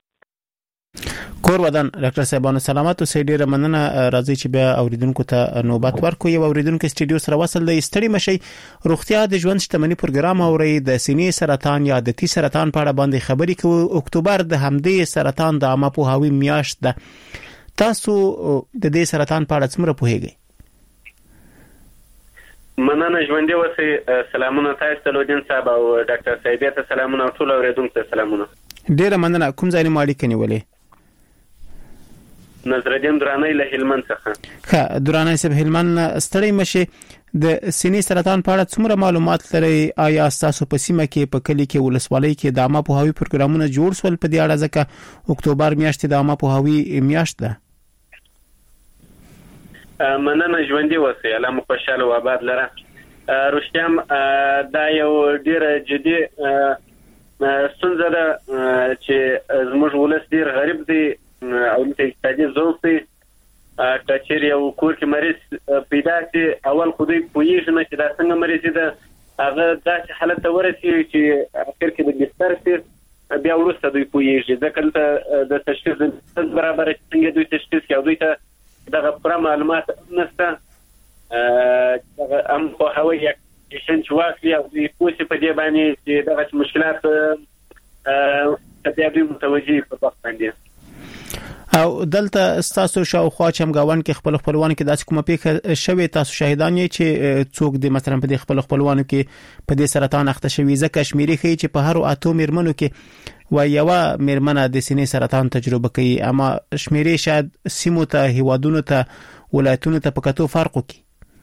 کور ودان ډاکټر صاحبانو سلامات اوسئ. ډیره مننه راځي چې بیا اوریدونکو ته نوبت ورکو. یو اوریدونکو سټډیو سره وصل دی. ستړي مشي. روغتیا د ژوند شتمنۍ پروګرام اوري د سینې سرطان یا د تی سرطان په اړه باندې خبرې کوو. اکتوبر د همدې سرطان د عامه پوهاوي میاشت ده. تاسو د دې سرطان په اړه څومره پوهیږئ؟ مننه ژوندې اوسئ. سلامونه تاسو ته لودین صاحب او ډاکټر صاحب ته سلامونه او ټول اوریدونکو ته سلامونه. ډیره مننه. کوم ځای نه ماړی کني ولې؟ نظرالدین درانی له هلمند څخه. ښه درانی صاحب هلمند ستړي مشه. د سینې سرطان په اړه څومره معلومات لري؟ آیا تاسو په سیمه کې په کلی کې ولسوالۍ کې د عامه پوهاوي پروګرامونه جوړ شول په دې اړه؟ ځکه اکتوبر میاشت د عامه پوهاوي میاشت ده. مننه ژوندې اوسئ. الله مو خوشاله او آباد لره. رښتیام دا یو ډیره جدي ستونزه ده چې زموږ ولس ډیر غریب دی او ته اقتصادي ضعف دی. کچېر یو کور کې مریض پیدا شي اول خو دوی پوهیږي نه چې دا څنګه مریض دی، هغه داسې حالت ته ورسېږي چې اخر کې د بستر شي، بیا وروسته دوی پوهیږي ځکه د تشخیص برابر څنګه دوی تشخیص کوي، دوی ته دغه پوره معلومات نشته. دغه هم پوهاوی یک شین چې واخلي او دوی پوه شي په دې باندې چې دغه مشکلات ته دوی متوجه په وخت باندې. او دلته تاسو شاوخوا چمګاون کې خپل خپلوان کې داسې کومه پیښه شوې تاسو شاهدان یې چې څوک د مثلا په دې خپل خپلوانو کې په دې سرطان اخته شوی؟ ځکه شمیرې ښیي چې په هر اتو میرمنو کې و یو میرمنه د سینې سرطان تجربه کوي اما شمیرې شاید سیمو ته هیوادونو ته ولایتونو ته په کتو فرق وکړي.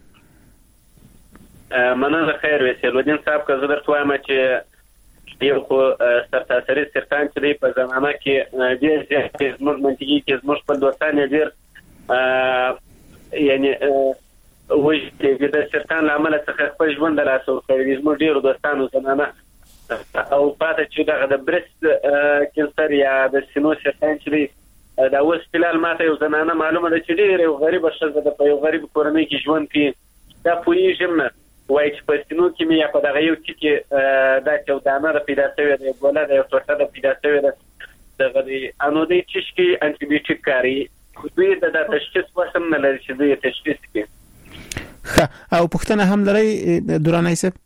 مننه خیر وسیلودین صاحب که زه درته وایم چې یو خو سرتاسري سرطان چې دی په زمانه کې ډېر زیات زموږ منطقې کې زموږ خپل دوستان یې ډېر یعنی وژلي د سرطان له امله څخه خپل ژوند له لاسه ورکړی. زموږ ډېرو دوستانو زمانه او پاته چې دغه د برست کینسر یا د سینو سرطان چې دی دا اوس فلال ماته یو زنانه معلومه ده چې ډېره یو غریبه ښځه ده په یو غریب کورنۍ کې ژوند کوي. دا پوهېږم نه وایي چې په سینو کې مې یا په دغه یو څه کې دا چې یو دانه ده پیدا شوې ده، یو ګوله ده، یو ټوټه ده پیدا شوې ده. دغه د انودي څښ کې انټي بیوټیک کاري دوی د دا تشخیص وسم نه لري چې دوی تشخیص کړي. او پوښتنه هم لري دراني صاحب؟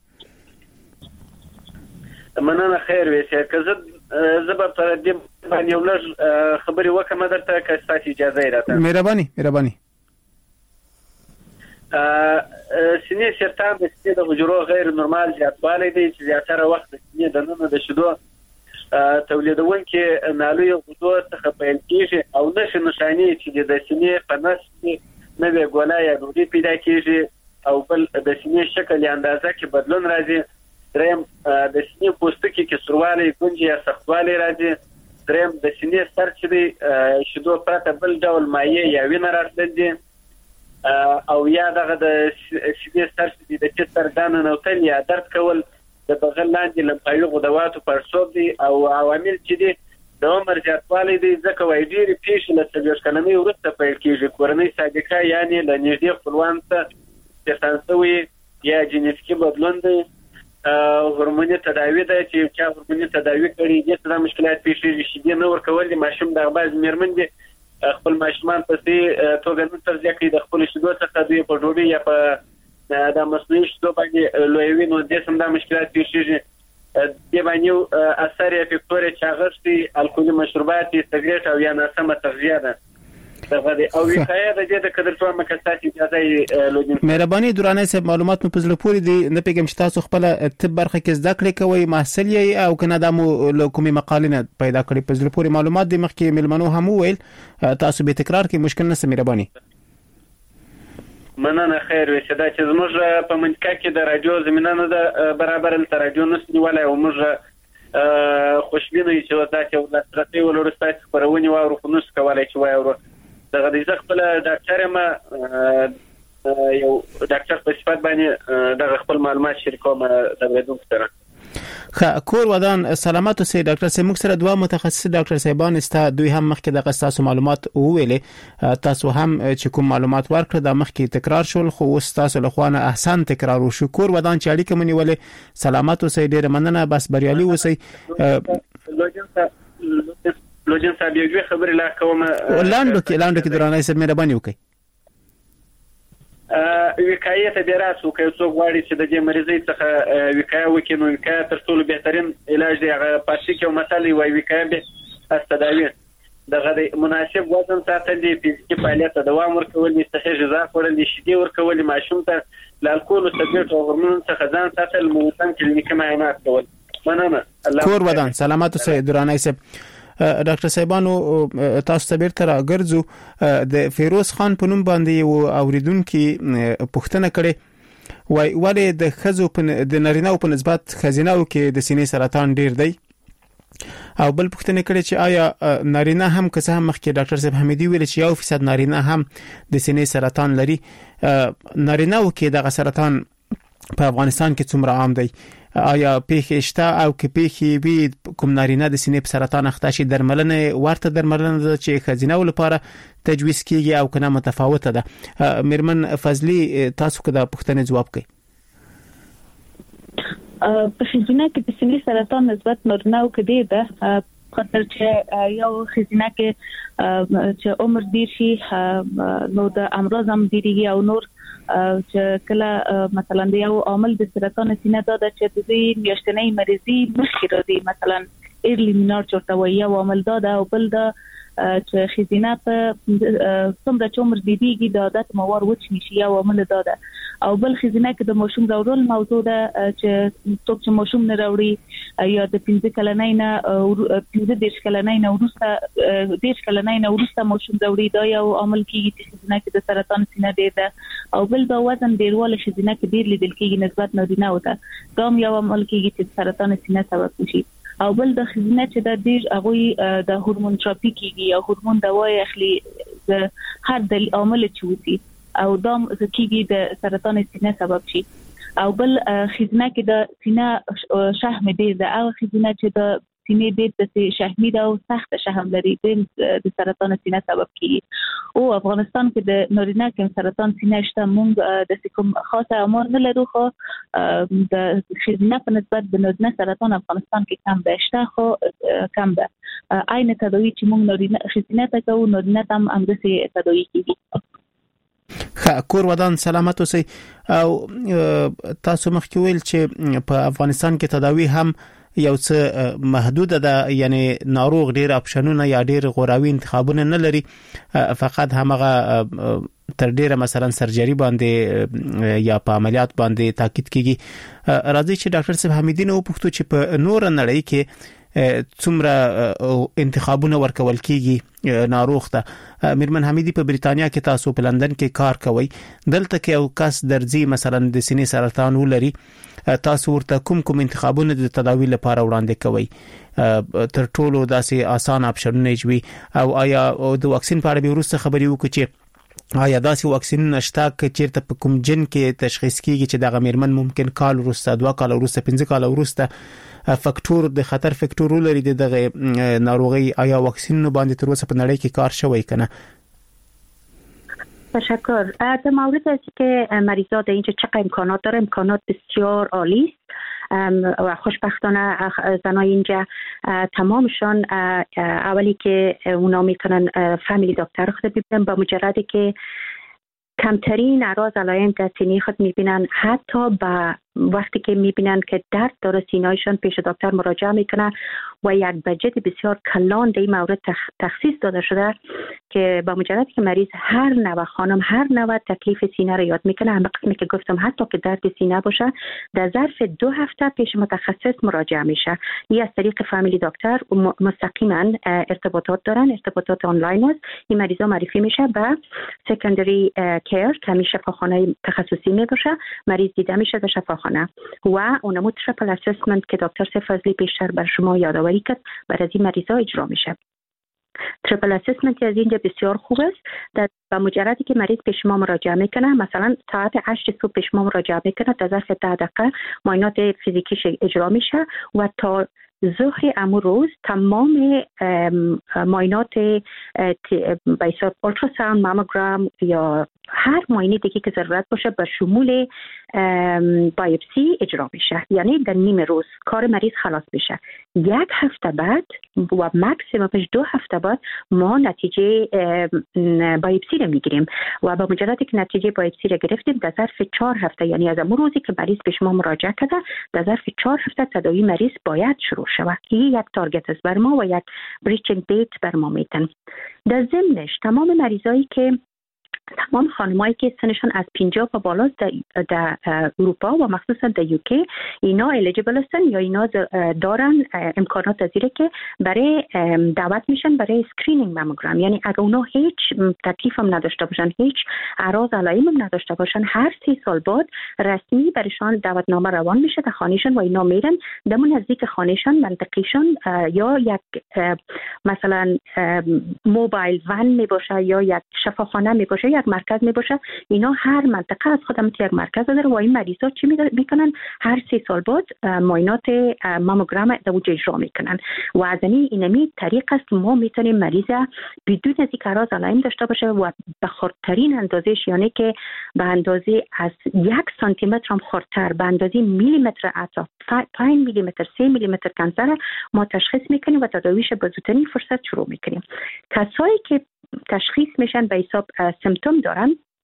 مننه خیر ویسه که زه زه به پر دې باندې یو لږ خبرې وکړم درته که ستاسو اجازه راته. مهرباني مهرباني. سینې سرطان د سینې د حجرو غیر نورمال زیاتوالی دی چې زیاتره وخت د سینې د ننه د شیدو تولیدونکي نالیو غدو څخه پیل کېږي او نښې نښانې چې د سینې په نس کې نوې ګوله یا ډوډۍ پیدا کېږي او بل د سینې شکل یا اندازه کې بدلون راځي. دریم د سینې پوستکي کې سوروالی ګونجې یا سختوالی راځي. دریم د سینې سر چې دی شیدو پرته بل ډول مایع یا وینه راتلل دي او یا دغه د سینې سر چې دی د چت تر دانه نوتل یا درد کول د بغل لاندې لمفاوي غدواتو پړسوب دي او عوامل چې دي د عمر زیاتوالی دی ځکه وایي ډېرې پیښې له څلوېښت کلنۍ وروسته پیل کېږي. کورنۍ سابقه یعنې له نږدې خپلوانو څخه سرطان شوي یا جینیټیکي بدلون دی. هورموني تداوی ده چې چا هورموني تداوی کړي دي څه مشکلات پیښیږي. شیدې نه ورکول دي ماشوم د بعض میرمن دي خپل ماشومان په دې توګه نو ترځي کوي د خپل شیدو څخه دوی په ډوډۍ یا په د مصنوعي شیدو باندې لویوي نو د سم د مشکلات پیښیږي. د باندې اثر یې فکتور چاغښتي الکولي مشروبات سګریټ او یا ناسمه تغذیه ده. دغه او وقایه د دې د قدر څو مکسات اجازه لودین. مهرباني درانه صاحب معلومات مو په زړه پورې دي نه پیګم چې تاسو خپل طب برخه کې زده کړې کوي محصل یې او کنه د مو کومي مقالې نه پیدا کړې په زړه پورې معلومات د مخکې ملمنو هم ویل تاسو به تکرار کې مشکل نه سم. مهرباني. مننه خیر وشه دا چې زموږ په منځکا کې د رادیو زمينه نه ده برابر ل رادیو نس ولا او موږ خوشبینه چې دا چې ولسترتي ولورستای خبرونه وایو خو نس کولای چې وایو دغه د ځخ خپل ډاکټر ما یو ډاکټر په صفات باندې دغه خپل معلومات شریکوم د ودون سره. خ کور ودان سلامت اوسئ ډاکټر صاحب. موږ سره دوه متخصص ډاکټر صاحبان استا دوی هم مخکې د تاسو معلومات وویلې تاسو هم چې کوم معلومات ورکړه د مخکې تکرار شول خو اوس تاسو له خوانه احسان تکرار وشو. کور ودان چې اړیکه مونږ ولې سلامت اوسئ ډیر مننه بس بریالي اوسئ. لوجن صاحب یو خبرې لا کوم لاندو کې لاندو کې درانه صاحب مهرباني وکړئ. وقایه ته دراسو کوي څوک غواړي چې د دې مریضۍ څخه وقایه وکړي نو وقایه تر ټولو بهترین علاج دی. هغه پاتې کې مثالي وای وقایه به استداوی دغه مناسب وزن ساتل دي فزیکي فعالیت ته دوام ورکول دي صحي غذا خورل دي شیدې ورکول ماشوم ته ل الکول او سګریټ او هورمون څخه ځان ساتل موثق کلینیکي معاینات کول. مننه. کور ودان سلامت اوسئ درانه صاحب. ډاکټر صاحبانو تاسو ته بیرته راګرځو د فیروز خان په نوم باندې یو اوریدونکو پوښتنه کړې وای ولې د خزو په د نارینه په نسبت خزینه او کې د سینې سرطان ډیر دی او بل پوښتنه کړې چې آیا نارینه هم که څه هم مخکې ډاکټر صاحب حمیدي ویل چې یو فیصد نارینه هم د سینې سرطان لري. نارینه او کې د سرطان په افغانستان کې څومره عام دی؟ آیا پیښې شته او کې پیښې وي کوم نارینه د سینې سرطان اخته شي درملنه ورته درملنه چې خزینه لپاره تجویز کیږي او کنه متفاوته ده؟ میرمن فضلی تاسو کدا پوښتنه جواب کړئ. په خزینه کې د سینې سرطان نسبت نارینه او کې ده خاطر چې یو خزینه کې چې عمر ډیر شي نو د امراض هم ډیریږي او نور چې کله مثلا د یو عامل د سرطان سینې دا چې د دې میاشتنۍ مریضي مخکې راځي مثلا ایرلی مینار چورته وایي او عامل دا او بل دا چې خزینه په څومره چې عمر دیږي د عادت موار وچ نشي او عامل دا ده او بل خزینه کې د ماشوم راوړل موضوع ده چې څوک چې ماشوم نه راوړي یا د پنځه کلنۍ نه پنځه دیرش کلنۍ نه ورسته دیرش کلنۍ نه ورسته ماشوم راوړي دا یو عامل کېږي چې خزینه کې د سرطان سینه ډیر ده او بل د وزن ډیروالی خزینه کې ډیر لیدل کېږي نسبت نارینه وته دا یو عامل کېږي چې سرطان سینه سبب شي او بل د خزینه چې د ډیر هغه د هورمون تراپي کېږي یا هورمون دوايي اخلي د هر د عامل چوتي او دا کېږي د سرطان سینه سبب شي او بل خزینه کې د سینه شحم ډیر ده او خزینه چې د سینې ډېر د شحمي او سخت شحم لري د سرطان سینه سبب کیږي او افغانستان کې د نارینه کې سرطان سینه شته مونږ د کوم خاصه امر نه لرو خو د خزینه په نسبت د نارینه سرطان افغانستان کې کم ده شته خو کم ده عین تداوی چې مونږ نارینه خزینه ته کوو نارینه هم همداسې تداوی کیږي. کور ودان سلامت اوسئ. او تاسو مخکې ویل چې په افغانستان کې تداوی هم یو څه محدود ده یعنی ناروغ ډیر اپشنونه یا ډیر غوراوي انتخابونه نه لري فقط همغه تر ډیره مثلا سرجری باندې یا په عملیات باندې تاکید کیږي. راځي چې ډاکټر صاحب حمیدین او پښتو چې په نور نړۍ کې څومره انتخابونه ورکول کیږي ناروغ ته. میرمن حمیدی په بریتانیا کې تاسو په لندن کې کار کوئ دلته کې یو کس درځي مثلا د سینې سرطان ولري تاسو ورته کوم کوم انتخابونه د تداوی لپاره وړاندې کوي تر ټولو داسې آسان اپشنونه وي او آیا د واکسین په اړه به ورسره خبري وکړي چې آیا داسې واکسین نشته چې چیرته په کوم جن کې تشخیص کیږي چې دغه میرمن ممکن کال ورسته دوه کال ورسته پنځه کال ورسته فاکتور د خطر فاکتور لري دغه ناروغي آیا واکسین باندې تر اوسه په نړۍ کې کار شوی کنه؟ تشکر. در مورد از که مریضا در اینجا چقدر امکانات داره امکانات بسیار عالی و خوشبختانه زنای اینجا تمامشان اولی که اونا میتونن فامیلی دکتر خود ببینن با مجردی که کمترین اعراض علائم در سینه خود میبینن حتی با وقتی که میبینن که درد داره سینه‌شان پیش دکتر مراجعه میکنن و یک بجت بسیار کلان در این مورد تخصیص داده شده که با مجرد که مریض هر نوع خانم هر نوع تکلیف سینه رو یاد میکنه همه قسمی که گفتم حتی که درد سینه باشه در ظرف دو هفته پیش متخصص مراجعه میشه. این از طریق فامیلی دکتر مستقیما ارتباطات دارن ارتباطات آنلاین است. این مریضا معرفی میشه به سکندری کیر که همیشه شفاخانه تخصصی میباشه مریض دیده میشه در شفاخانه و اونمو تریپل اسسمنت که دکتر سفازلی پیشتر بر شما یادآوری کرد برای این مریضا اجرا میشه. تریپل اسسمنت از اینجا بسیار خوب است. در با مجردی که مریض پیش ما مراجعه میکنه مثلا ساعت هشت صبح پیش ما مراجعه میکنه در ظرف ده دقیقه معاینات فیزیکیش اجرا میشه و تا ظهر امو روز تمام معاینات به حساب اولتراساوند ماموگرام یا هر معاینه دیگه که ضرورت باشه به شمول بایوپسی اجرا میشه. یعنی در نیم روز کار مریض خلاص میشه. یک هفته بعد و ماکسیممش دو هفته بعد ما نتیجه بایوپسی رو میگیریم و با مجردی که نتیجه بایوپسی رو گرفتیم در ظرف چهار هفته یعنی از امو روزی که مریض پیش ما مراجعه کرده در ظرف چهار هفته تداوی مریض باید شروع شود. این یک تارگت است بر ما و یک بریچینگ دیت بر ما میتن. در ضمنش تمام مریضایی که تمام خانمایی که سنشان از پنجاه و بالاست در, در اروپا و مخصوصا در یوکی اینا الیجیبل هستن یا اینا دارن امکانات پذیره که برای دعوت میشن برای اسکرینینگ ماموگرام. یعنی اگه اونا هیچ تکلیف هم نداشته باشن هیچ اعراض علائم هم نداشته باشن هر سی سال بعد رسمی برایشان دعوتنامه روان میشه در خانهشان و اینا میرن دمون نزدیک خانهشان منطقیشان یا یک مثلا موبایل ون میباشه یا یک شفاخانه میباشه یک مرکز میباشه. اینا هر منطقه از خودم یک مرکز داره و این مریضا چی میکنن هر سی سال بعد معاینات ماموگرام در اونجا اجرا میکنن و از این اینمی طریق است ما میتونیم مریض بدون از اینکه اعراض علائم داشته باشه و به خردترین اندازهش یعنی که به اندازه از یک سانتی متر هم خردتر به اندازه میلی متر اطراف پنج میلی متر سه میلی متر کانسر ما تشخیص میکنیم و تداویش به زودترین فرصت شروع میکنیم. کسایی که تشخیص میشن به حساب سیمتوم دارن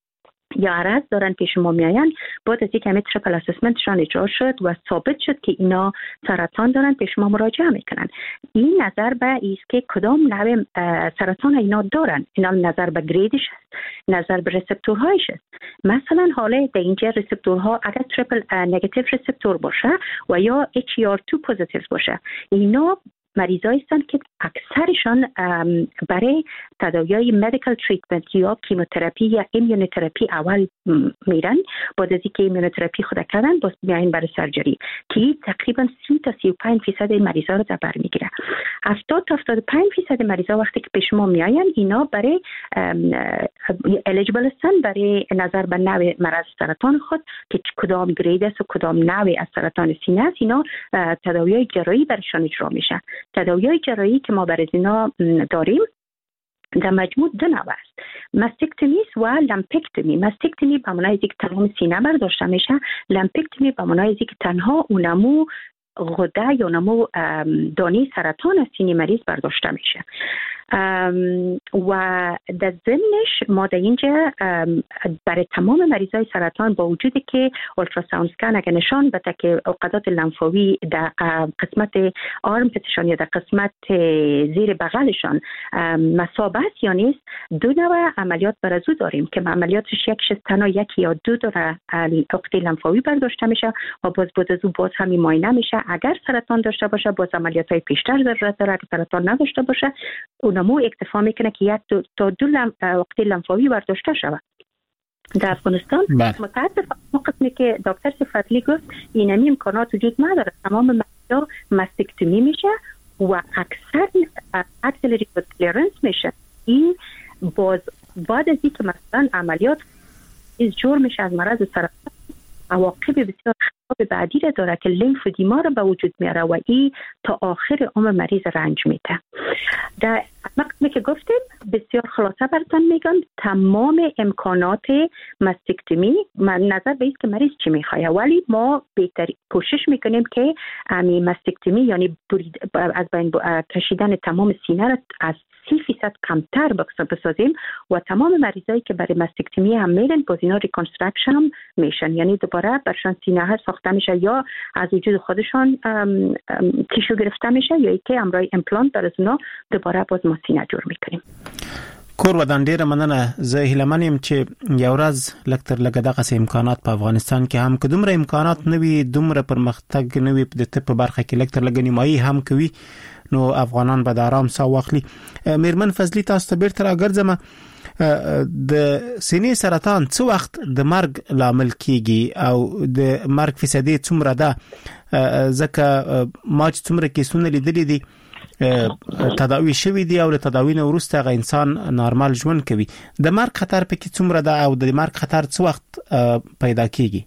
یا عرض دارن پیش ما میاین، بعد از اینکه همین تریپل اسسمنتشان اجرا شد و ثابت شد که اینا سرطان دارن پیش ما مراجعه میکنن. این نظر به است که کدام نوع سرطان اینا دارن، اینا نظر به گریدش است، نظر به رسپتورهایش است. مثلا حالا در اینجا رسپتورها اگر تریپل نگاتیو رسپتور باشه و یا اچ ای آر دو پوزیتیو باشه، اینا مریضایی هستند که اکثرشان برای تداوی مدیکال تریتمنت یا کیموتراپی یا ایمیونوتراپی اول میرن، بعد از اینکه ایمیونوتراپی خود کردن باز میاین برای سرجری که تقریبا سی تا سی و پنج درصد مریضا رو در بر میگیره. هفتاد تا هفتاد و پنج درصد مریضا وقتی که پیش ما میاین اینا برای الیجیبل هستن برای نظر به نوع مرض سرطان خود که کدام گرید است و کدام نوع از سرطان سینه است، اینا تداوی جراحی برشان اجرا میشه. تداوی جراحی که ما برای اینا داریم در مجموع دو نوع است، ماستکتومی و لمپکتومی. ماستکتومی به معنای اینکه تمام سینه برداشته میشه، لمپکتومی به معنای اینکه تنها اونمو غده یا نمو دانه سرطان از سینه مریض برداشته میشه. و در ضمنش ما در اینجا برای تمام مریضای سرطان با وجودی که اولتراساوند اسکن اگر نشان بده که عقدات لنفاوی در قسمت آرمپتشان یا در قسمت زیر بغلشان مصاب است یا نیست، دو نوع عملیات برازو داریم که عملیاتش یکش تنها یکی یا دو داره عقده لنفاوی برداشته میشه و باز باز از باز همین معاینه میشه. اگر سرطان داشته باشه باز عملیات های پیشتر ضرورت داره، اگر سرطان نداشته باشه اونمو اکتفا میکنه که یک دو تا دو لم... وقتی لنفاوی برداشته شود. در افغانستان متاسفانه ما قسمی که دکتر صفتی گفت اینمی امکانات وجود نداره، تمام مریضا ماستکتومی میشه و اکثر اکسلری کلیرنس میشه. این باز بعد از اینکه مثلا عملیات از جور میشه از مرض سرطان، عواقب بسیار خراب بعدی را داره که لیمفودیما را به وجود میاره و این تا آخر عمر مریض رنج میده. در وقتی که گفتیم بسیار خلاصه براتون میگم، تمام امکانات ماستکتومی من نظر به است که مریض چی میخواد، ولی ما بهتر کوشش میکنیم که امی ماستکتومی یعنی از بین کشیدن تمام سینه را از سی فیصد کمتر بسازیم و تمام مریضایی که برای ماستکتومی هم میرن باز اینا ریکانستراکشن هم میشن، یعنی دوباره برشان سینه ها ساخته میشه یا از وجود خودشان ام، ام، تیشو گرفته میشه یا که امرای امپلانت در از اونا دوباره باز ما سینه جور میکنیم. کور ودان ډیره مننه. زه هیله یم چې یو ورځ لکتر لګه دغه امکانات په افغانستان کې هم که دومره امکانات نوي دومره پرمختګ نوي د طب په برخه کې لکتر لګه نیمایي هم کوي نو افغانان به د آرام ساه واخلي. میرمن فضلی تاسو ته بیرته راګرځم، د سینې سرطان څو وخت د مرګ لامل کیږي او د مرګ فیصدي څومره ده؟ ځکه ما چې څومره کیسونه لیدلې دي تداوی شوی دی او له تداوی نه وروسته غ انسان نارمال ژوند کوي، د مرګ خطر پکې څومره ده او د مرګ خطر څو وخت پیدا کیږي؟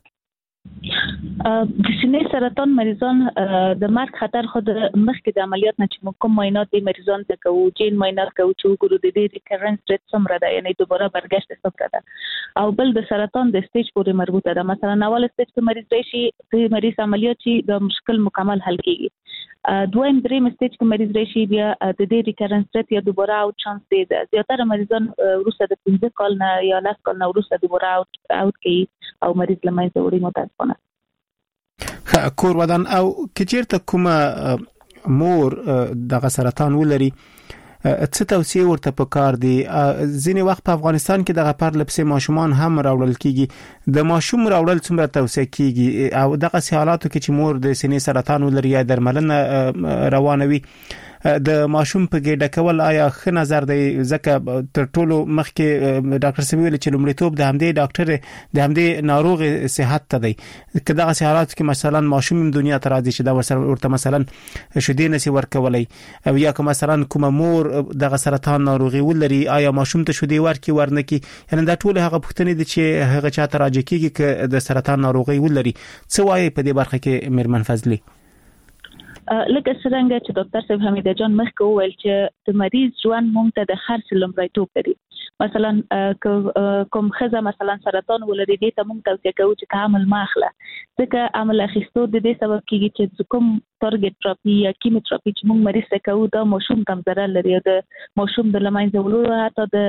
د سینې سرطان مریضان د مرګ خطر خود مخکې د عملیات نه چې کوم معاینات د مریضان ته کوو، جین معاینات کوو چې وګورو د دې ریکرنس ریټ څومره ده، یعنی دوباره برګشت څومره ده، او بل د سرطان د سټیج پورې مربوطه ده. مثلا اول سټیج کې مریض راشي د مریض عملیات چې د مشکل مکمل حل کیږي، دویم دریم سټیج کې مریض راشي بیا د دې ریکرنس ریټ یا دوباره اوټ چانس دی ده. زیاتره مریضان وروسته د پنځه کال نه یا لس کال نه وروسته دوباره اوټ اوټ کوي او مریض له منځه وړي متاسفانه. کور ودان او کچیرته کومه مور دغه سرطان ولري څه توصیه ورته پکار دي؟ ځینې وخت په افغانستان کې دغه پر لپسې ماشومان هم راوړل کیږي، د ماشوم راوړل څومره توصیه کیږي او دغه حالاتو کې چې مور د سینې سرطان ولري یا درملنه روانوي د ماشوم په ګډه کول آیا ښه نظر دی؟ ځکه تر ټولو مخکې ډاکټر سمي ویل چې لومړیتوب د همدې ډاکټر د همدې ناروغ صحت ته دی. که دغه حالات کې مثلا ماشوم دنیا ته راځي چې دا ورته مثلا شیدې نسی ورکولای او یا که مثلا کومه مور دغه سرطان ناروغي ولري آیا ماشوم ته شیدې ورکي ورنکي؟ یعنی دا ټول هغه پوښتنې دي چې هغه چاته راځي کیږي که د سرطان ناروغي ولري. څه وایي په دې برخه کې میرمن فضلی؟ لکه څنګه چې ډاکټر صاحب حمیده جان مخکې وویل چې د مریض ژوند مونږ ته د هر څه لومړیتوب لري. مثلا کوم ښځه مثلا سرطان ولري دې ته مونږ توصیه کوو چې عامل ما اخله، ځکه عامل اخیستو د دې سبب کیږي چې کوم ټارګټ تراپي یا کیموتراپي چې مونږ مریض ته کوو دا ماشوم کم ضرر لري او د ماشوم د لمنځه وړلو حتی د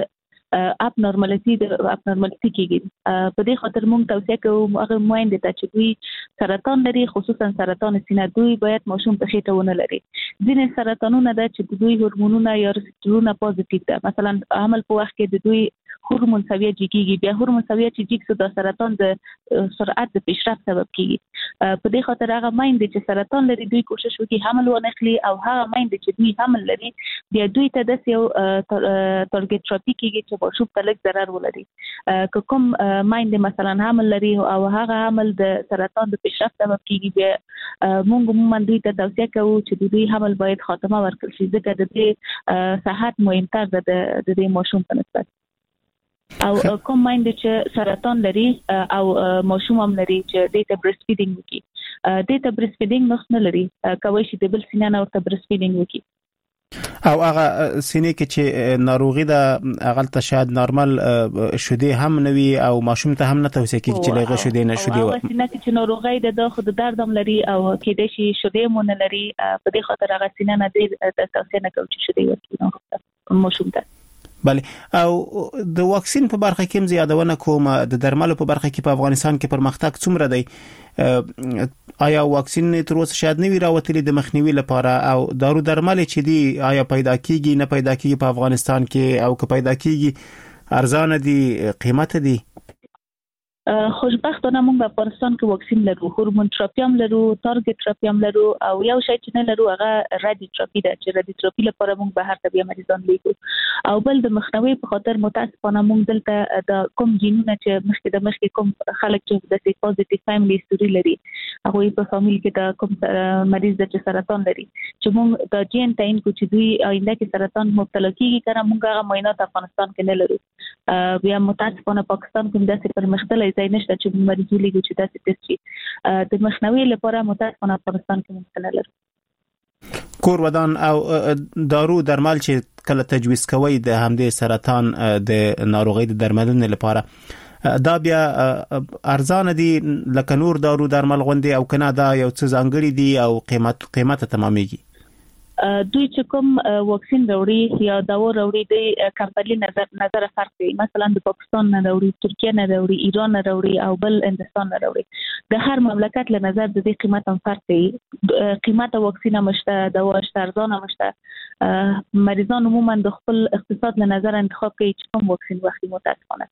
اپ نورمالټي د اپ نورمالټي کېږي. په دې خاطر موږ توصیه کوو هغه موینده ته چې دوی سرطان لري، خصوصا سرطان سینه، دوی باید ماشوم ته خېټه ونه لري. ځینې سرطانونه د چې دوی هورمونونه یا ریسپټورونه پوزټیو ده، مثلا عمل په وخت کې د دوی هورمون سویه جګیږي، بیا هورمون سویه چې جګ سو د سرطان د سرعت د پیشرفت سبب کیږي. په دې خاطر هغه مایند چې سرطان لري دوی کوشش وکړي حمل ونخلي، او هغه مایند چې دوی حمل لري بیا دوی ته د یو ټارګټ تراپي کیږي چې ماشوم ته لږ ضرر ولري. که کوم مایند مثلا حمل لري او هغه حمل د سرطان د پیشرفت سبب کیږي، بیا موږ عموما دوی ته توصیه کوو چې دوی حمل باید خاتمه ورکړي شي، ځکه د دې صحت مهمتر ده د دې ماشوم په نسبت. او کوم مایند چې سرطان لري او ماشوم هم لري چې د ته بریسټ فیډینګ وکړي، د ته بریسټ فیډینګ نو نه لري، کوي چې د بل سینه نه ورته بریسټ فیډینګ وکړي. او هغه سینې کې چې ناروغي ده هغه ته شاید نارمل شوده هم نوي او ماشوم ته هم نه توصیه کیږي چې لږه شوده نه شوده و. او سینې کې چې ناروغي ده د خود درد هم لري او کې د شي شوده مون لري، په دې خاطر هغه سینې نه د توصیه نه کوي چې شوده ورکړي ماشوم ته. بله، او د واکسین په برخه کې هم زیادونه کوم، د درملو په برخه کې په افغانستان کې پرمختګ څومره دی؟ آیا واکسین تر اوسه شاید نه وی راوتلی د مخنیوي لپاره، او دارو درمل چې دی آیا پیدا کیږي نه پیدا کیږي په افغانستان کې، او که پیدا کیږي ارزانه دي، قیمت دي؟ خوشبختانه موږ په افغانستان کې واکسین لرو، هورمون تراپي هم لرو، ټارګټ تراپي هم لرو، او یو شی چې نه لرو هغه رادي تراپي ده چې رادي تراپي لپاره موږ بهر ته بیا مریضان لیږو. او بل د مخنیوي په خاطر متاسفانه موږ دلته د کوم جینونه چې مخکې د مخکې کوم خلک چې د پوزټیو فیملی هیستوري لري، هغه په فامیل کې د کوم مریض د سرطان لري چې موږ د جین تعین کو چې دوی آینده کې سرطان مبتلا کیږي، کنه موږ هغه معاینات افغانستان کې نه لرو. بیا متاسفانه پاکستان کې داسې پرمختللی ځای نشته چې مریض ولګي چې داسې ټیسټ شي. د مخنیوي لپاره متاسفانه افغانستان کې ممکن لري. کور ودان او دارو درمل چې کله تجویز کوي د همدې سرطان د ناروغي د درملنې لپاره، دا بیا ارزانه دي لکه نور دارو درمل غوندي، او کنه دا یو څه ځانګړي دي او قیمت قیمت تمامېږي؟ دوی چې کوم واکسین راوړي یا دوا راوړي د کمپنی نظر نظر فرق کوي. مثلا د پاکستان نه راوړي، ترکیه نه راوړي، ایران نه راوړي، او بل هندستان نه راوړي. د هر مملکت له نظر د دې قیمت هم فرق کوي. قیمت واکسین مشته، دوا شته، ارزانه مشته. مریضان عموما د خپل اقتصاد له نظر انتخاب کوي چې کوم واکسین واخلي. متاسفانه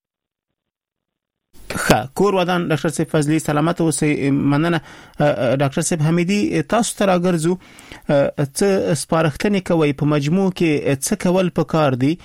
ښه، کور ودان ډاکټر صاحب فضلی سلامت اوسئ. مننه ډاکټر صاحب حمیدي. تاسو ته راګرځو څه سپارښتنې کوي په مجموع کې څه کول پکار دي؟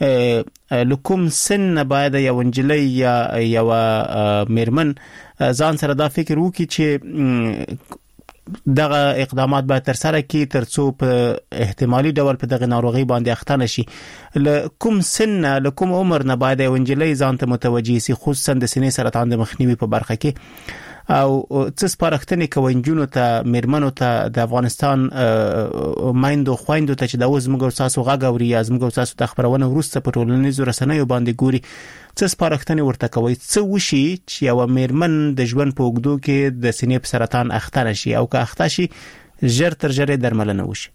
لکم سن باید یو انجلی یا یو میرمن ځان سره دا فکر وکړي چې دغه اقدامات باید تر سره کی ترڅو په احتمالي ډول په دغه ناروغي باندې اخته نشي. لکم سن لکم عمر نه باید یو انجلی ځان ته متوجي سي، خصوصا د سینې سرطان د مخنیوي په برخه کې. او څه سپارښتنې کوي نجونو ته، میرمنو ته، د افغانستان مایندو خويندو ته چې د وزمګو تاسو غږ اوري، ازمګو تاسو د خبرونه ورسته په ټولنیزو رسنیو باندې ګوري، څه سپارښتنې ورته کوي؟ څه وشي چې یو میرمن د ژوند په اوږدو کې د سینې په سرطان اخته نشي، او که اخته شي ژر تر ژره درملنه وشي؟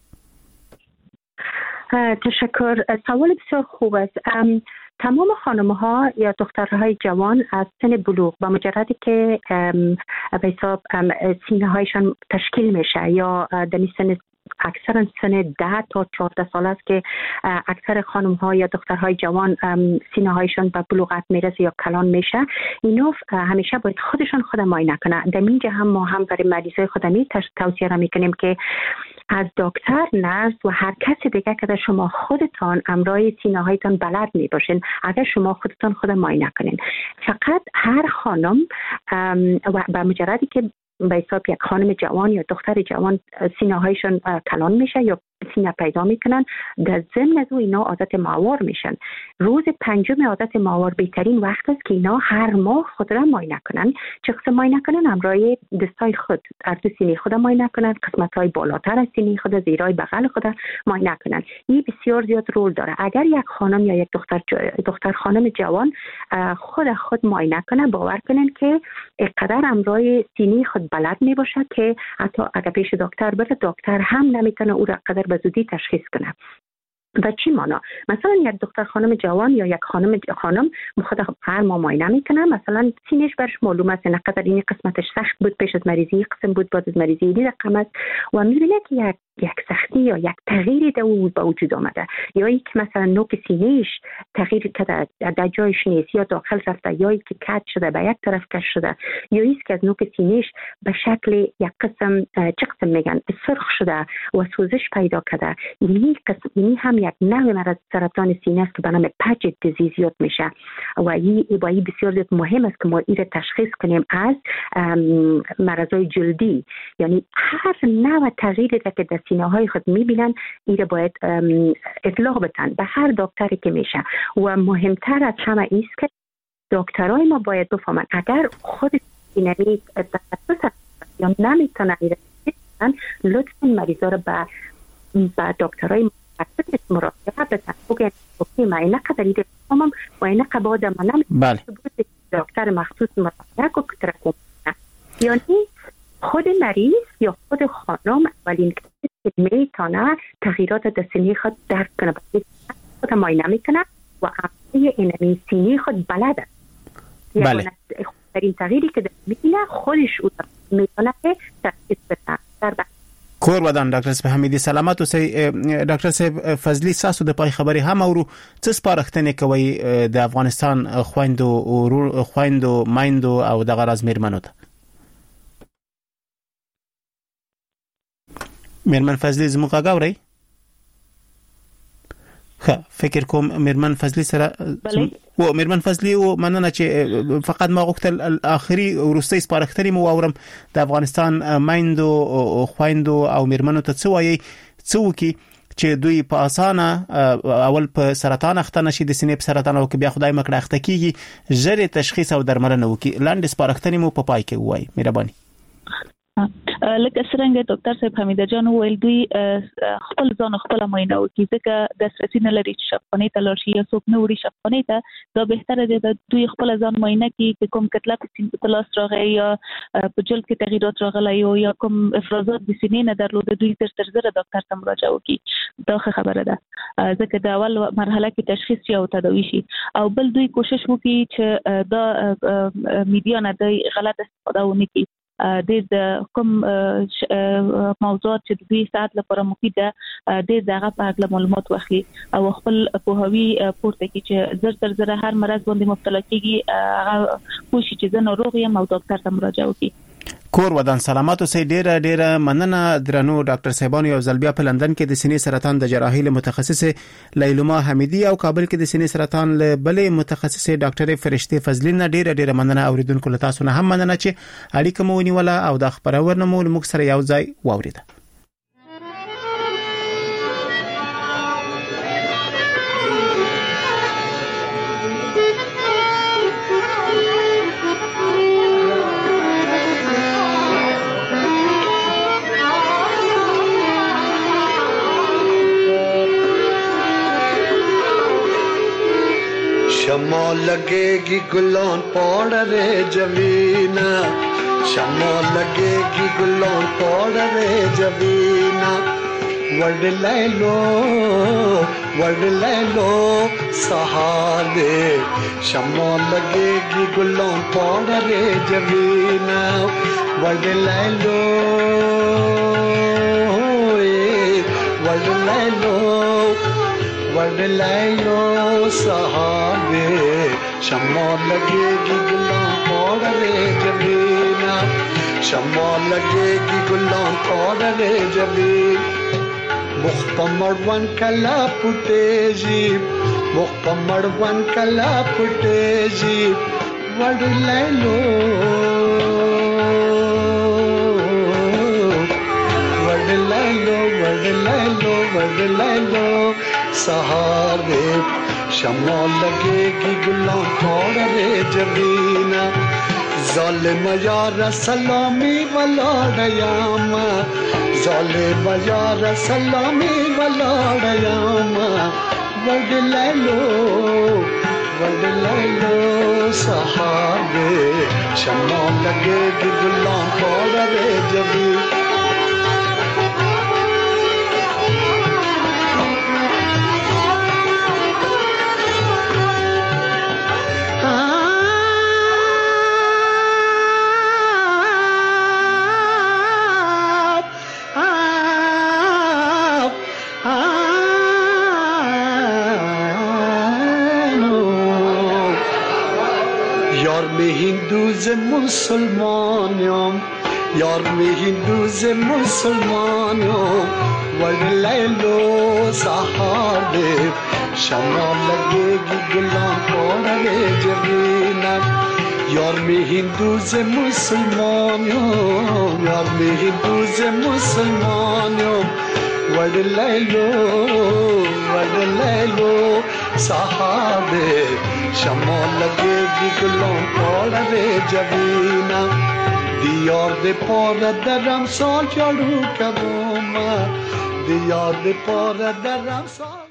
تشکر. سوال بسیار خوب است. تمام خانم ها یا دخترهای جوان از سن بلوغ با مجردی که به حساب سینه هایشان تشکیل میشه یا در سن اکثرا سن ده تا چهارده سال است که اکثر خانم ها یا دخترهای جوان سینه هایشان به بلوغت میرسه یا کلان میشه، اینا همیشه باید خودشان خود معاینه کنه. در اینجا هم ما هم برای مریضای خودمی توصیه را میکنیم که از دکتر، نرس و هر کسی دیگه که شما خودتان امرای سینه هایتان بلد می باشین، اگر شما خودتان خود معاینه کنین. فقط هر خانم و به مجردی که به حساب یک خانم جوان یا دختر جوان سینه هایشان کلان میشه یا سینه پیدا میکنن، در ضمن از اینا عادت ماهوار میشن. روز پنجم عادت ماهوار بهترین وقت است که اینا هر ماه خود را معاینه کنن. چه قسم معاینه کنن؟ امرای دستای خود، ارتو سینه خود معاینه کنن، قسمت های بالاتر از سینه خود، زیرای بغل خود معاینه کنن. این بسیار زیاد رول داره. اگر یک خانم یا یک دختر دختر خانم جوان خود خود معاینه کنه، باور کنن که اینقدر امرای سینه خود بلد میباشه که حتی اگر پیش دکتر بره، دکتر هم نمیتونه او را قدر به زودی تشخیص کنه. و چی معنا؟ مثلا یک دختر خانم جوان یا یک خانم خانم خود هر ماه معاینه میکنه، مثلا سینه‌اش برش معلوم است نه قدر این قسمتش سخت بود پیش از مریضی، قسم بود بعد از مریضی این رقم است و میبینه که یک یک سختی یا یک تغییری در او به وجود آمده، یا ای که مثلا نوک سینه‌اش تغییر کرده در جایش نیست یا داخل رفته، یا ای که کج شده به یک طرف کش شده، یا ای که از نوک سینه‌اش به شکل یک قسم چه قسم میگن سرخ شده و سوزش پیدا کرده. این قسم این هم یک نوع مرض سرطان سینه است که به نام پاجت دیزیز یاد میشه و این و این بسیار مهم است که ما این تشخیص کنیم از مرضای جلدی، یعنی هر نوع تغییری که در سینه های خود میبینن این باید اطلاق بدن به هر دکتری که میشه و مهمتر از همه ایست که دکترای ما باید بفهمن اگر خود سینمی تخصص یا نمیتونن لطفاً مریضا رو به به دکترای متخصص مراجعه بدن. بگن اوکی ما اینا قدری دارم و اینا قباد ما نمیتونم دکتر مخصوص مراجعه کو کتر کنم، یعنی خود مریض یا خود خانم اولین کسی که میتونه تغییرات در سینه خود درک کنه، خود معاینه میکنه و عملی اینمی سینه خود بلده. بله. در این تغییری که در میبینه خودش او میتونه که تشخیص بده. کور ودان ډاکټر صاحب حمیدي سلامات اوسئ. ډاکټر صاحب فضلی ساسو د پای خبري هم اورو څه سپارښتنې کوي د افغانستان خويندو او خويندو مایندو او د غرض میرمنو ته؟ میرمن فضلی زموږ غاوري خا فکر کوم میرمن فضلی سره و میرمن فضلی او مننه چې فقط ما غوښتل اخري ورستي سپارښتنې مو اورم د افغانستان مایندو او خويندو او میرمنو ته څه وایي څه وکي چې دوی په اسانه اول په سرطان اخته نشي د سینې په سرطان او کې بیا خدای مکړه اخته کیږي ژر تشخیص او درملنه وکي. لاندې سپارښتنې مو په پای کې وایي مهرباني. لکه څنګه ډاکټر صاحب حمیده جان ویل دوی خپل ځان خپل معاینه وکړي ځکه د سرطان لري چې شفقانه ته لارشي یا څوک نه وړي شفقانه ته دا بهتره دی د دوی خپل ځان معاینه کړي چې کوم کتله په سینې په لاس راغی یا په جلد کې تغییرات راغلی یا کوم افرازات د سینې نه درلوده دوی تر تر زره ډاکټر ته مراجعه وکړي. دا خبره ده ځکه د اول مرحله کې تشخیص شي او تداوی شي او بل دوی کوشش وکړي چې دا میډیا نه د غلط استفاده ونه کړي د کوم موضوعات چې د دوی ساعت لپاره مفید ده د دغه په اړه معلومات واخلي او خپل پوهاوی پورته کړي چې زر تر زر هر مرض باندې مبتلا کیږي هغه کوشش چې زه ناروغ یم او ډاکټر ته مراجعه وکړي. کور ودان سلامات اوسئ. ډیره ډیره مننه درنو ډاکټر صاحبانو. یو ځل بیا په لندن کې د سینې سرطان د جراحي له متخصص لیلما حمیدي او کابل کې د سینې سرطان له بلې متخصص ډاکټر فرشته فضلین ډیره ډیره مننه. اوریدونکو له تاسو نه هم مننه چې اړیکه مو ونیوله او د خبرونه مو موږ سره یو ځای واوریده. शमा लगेगी गुलान पौड़ रे जवीना, शमा लगेगी गुलान पौड़ रे जवीना, वर्ड ले लो वर्ड ले लो सहारे, शमा लगेगी गुलान पौड़ रे जवीना, वर्ड ले लो वर्ड ले लो वर्ड ले लो सहारे, शमा लगेगी गुलाम पौड़ रे जबीना, शमा लगेगी गुलाम पौड़ रे जबीन, मुख्तमर वन कला पुटेजी मुख्तमर वन कला पुटेजी, वर्ड ले लो वर्ड ले लो वर्ड ले लो वर्ड ले लो सहारे, शमा लगेगी गुलाम पौड़ रे जबीना, ज़ालिम यार सलामी वलाड़यामा, ज़ालिम यार सलामी वलाड़यामा, वर्ड ले लो वर्ड ले लो सहारे, शमा लगेगी गुलाम पौड़ रे जबीना. यार में हिंदू से मुसलमान यार में हिंदू से मुसलमान वर्ड ले लो सहारे शमा लगेगी गुलाम पौड़े जबीना यार में हिंदू से मुसलमान यार में हिंदू से मुसलमान वर्ड ले लो वर्ड ले लो सहारे शमा लगेगी गुलाम पौड़े जबीना दियार दे पर दरम साल चढ़ू कबोमा दियार दे पर दरम साल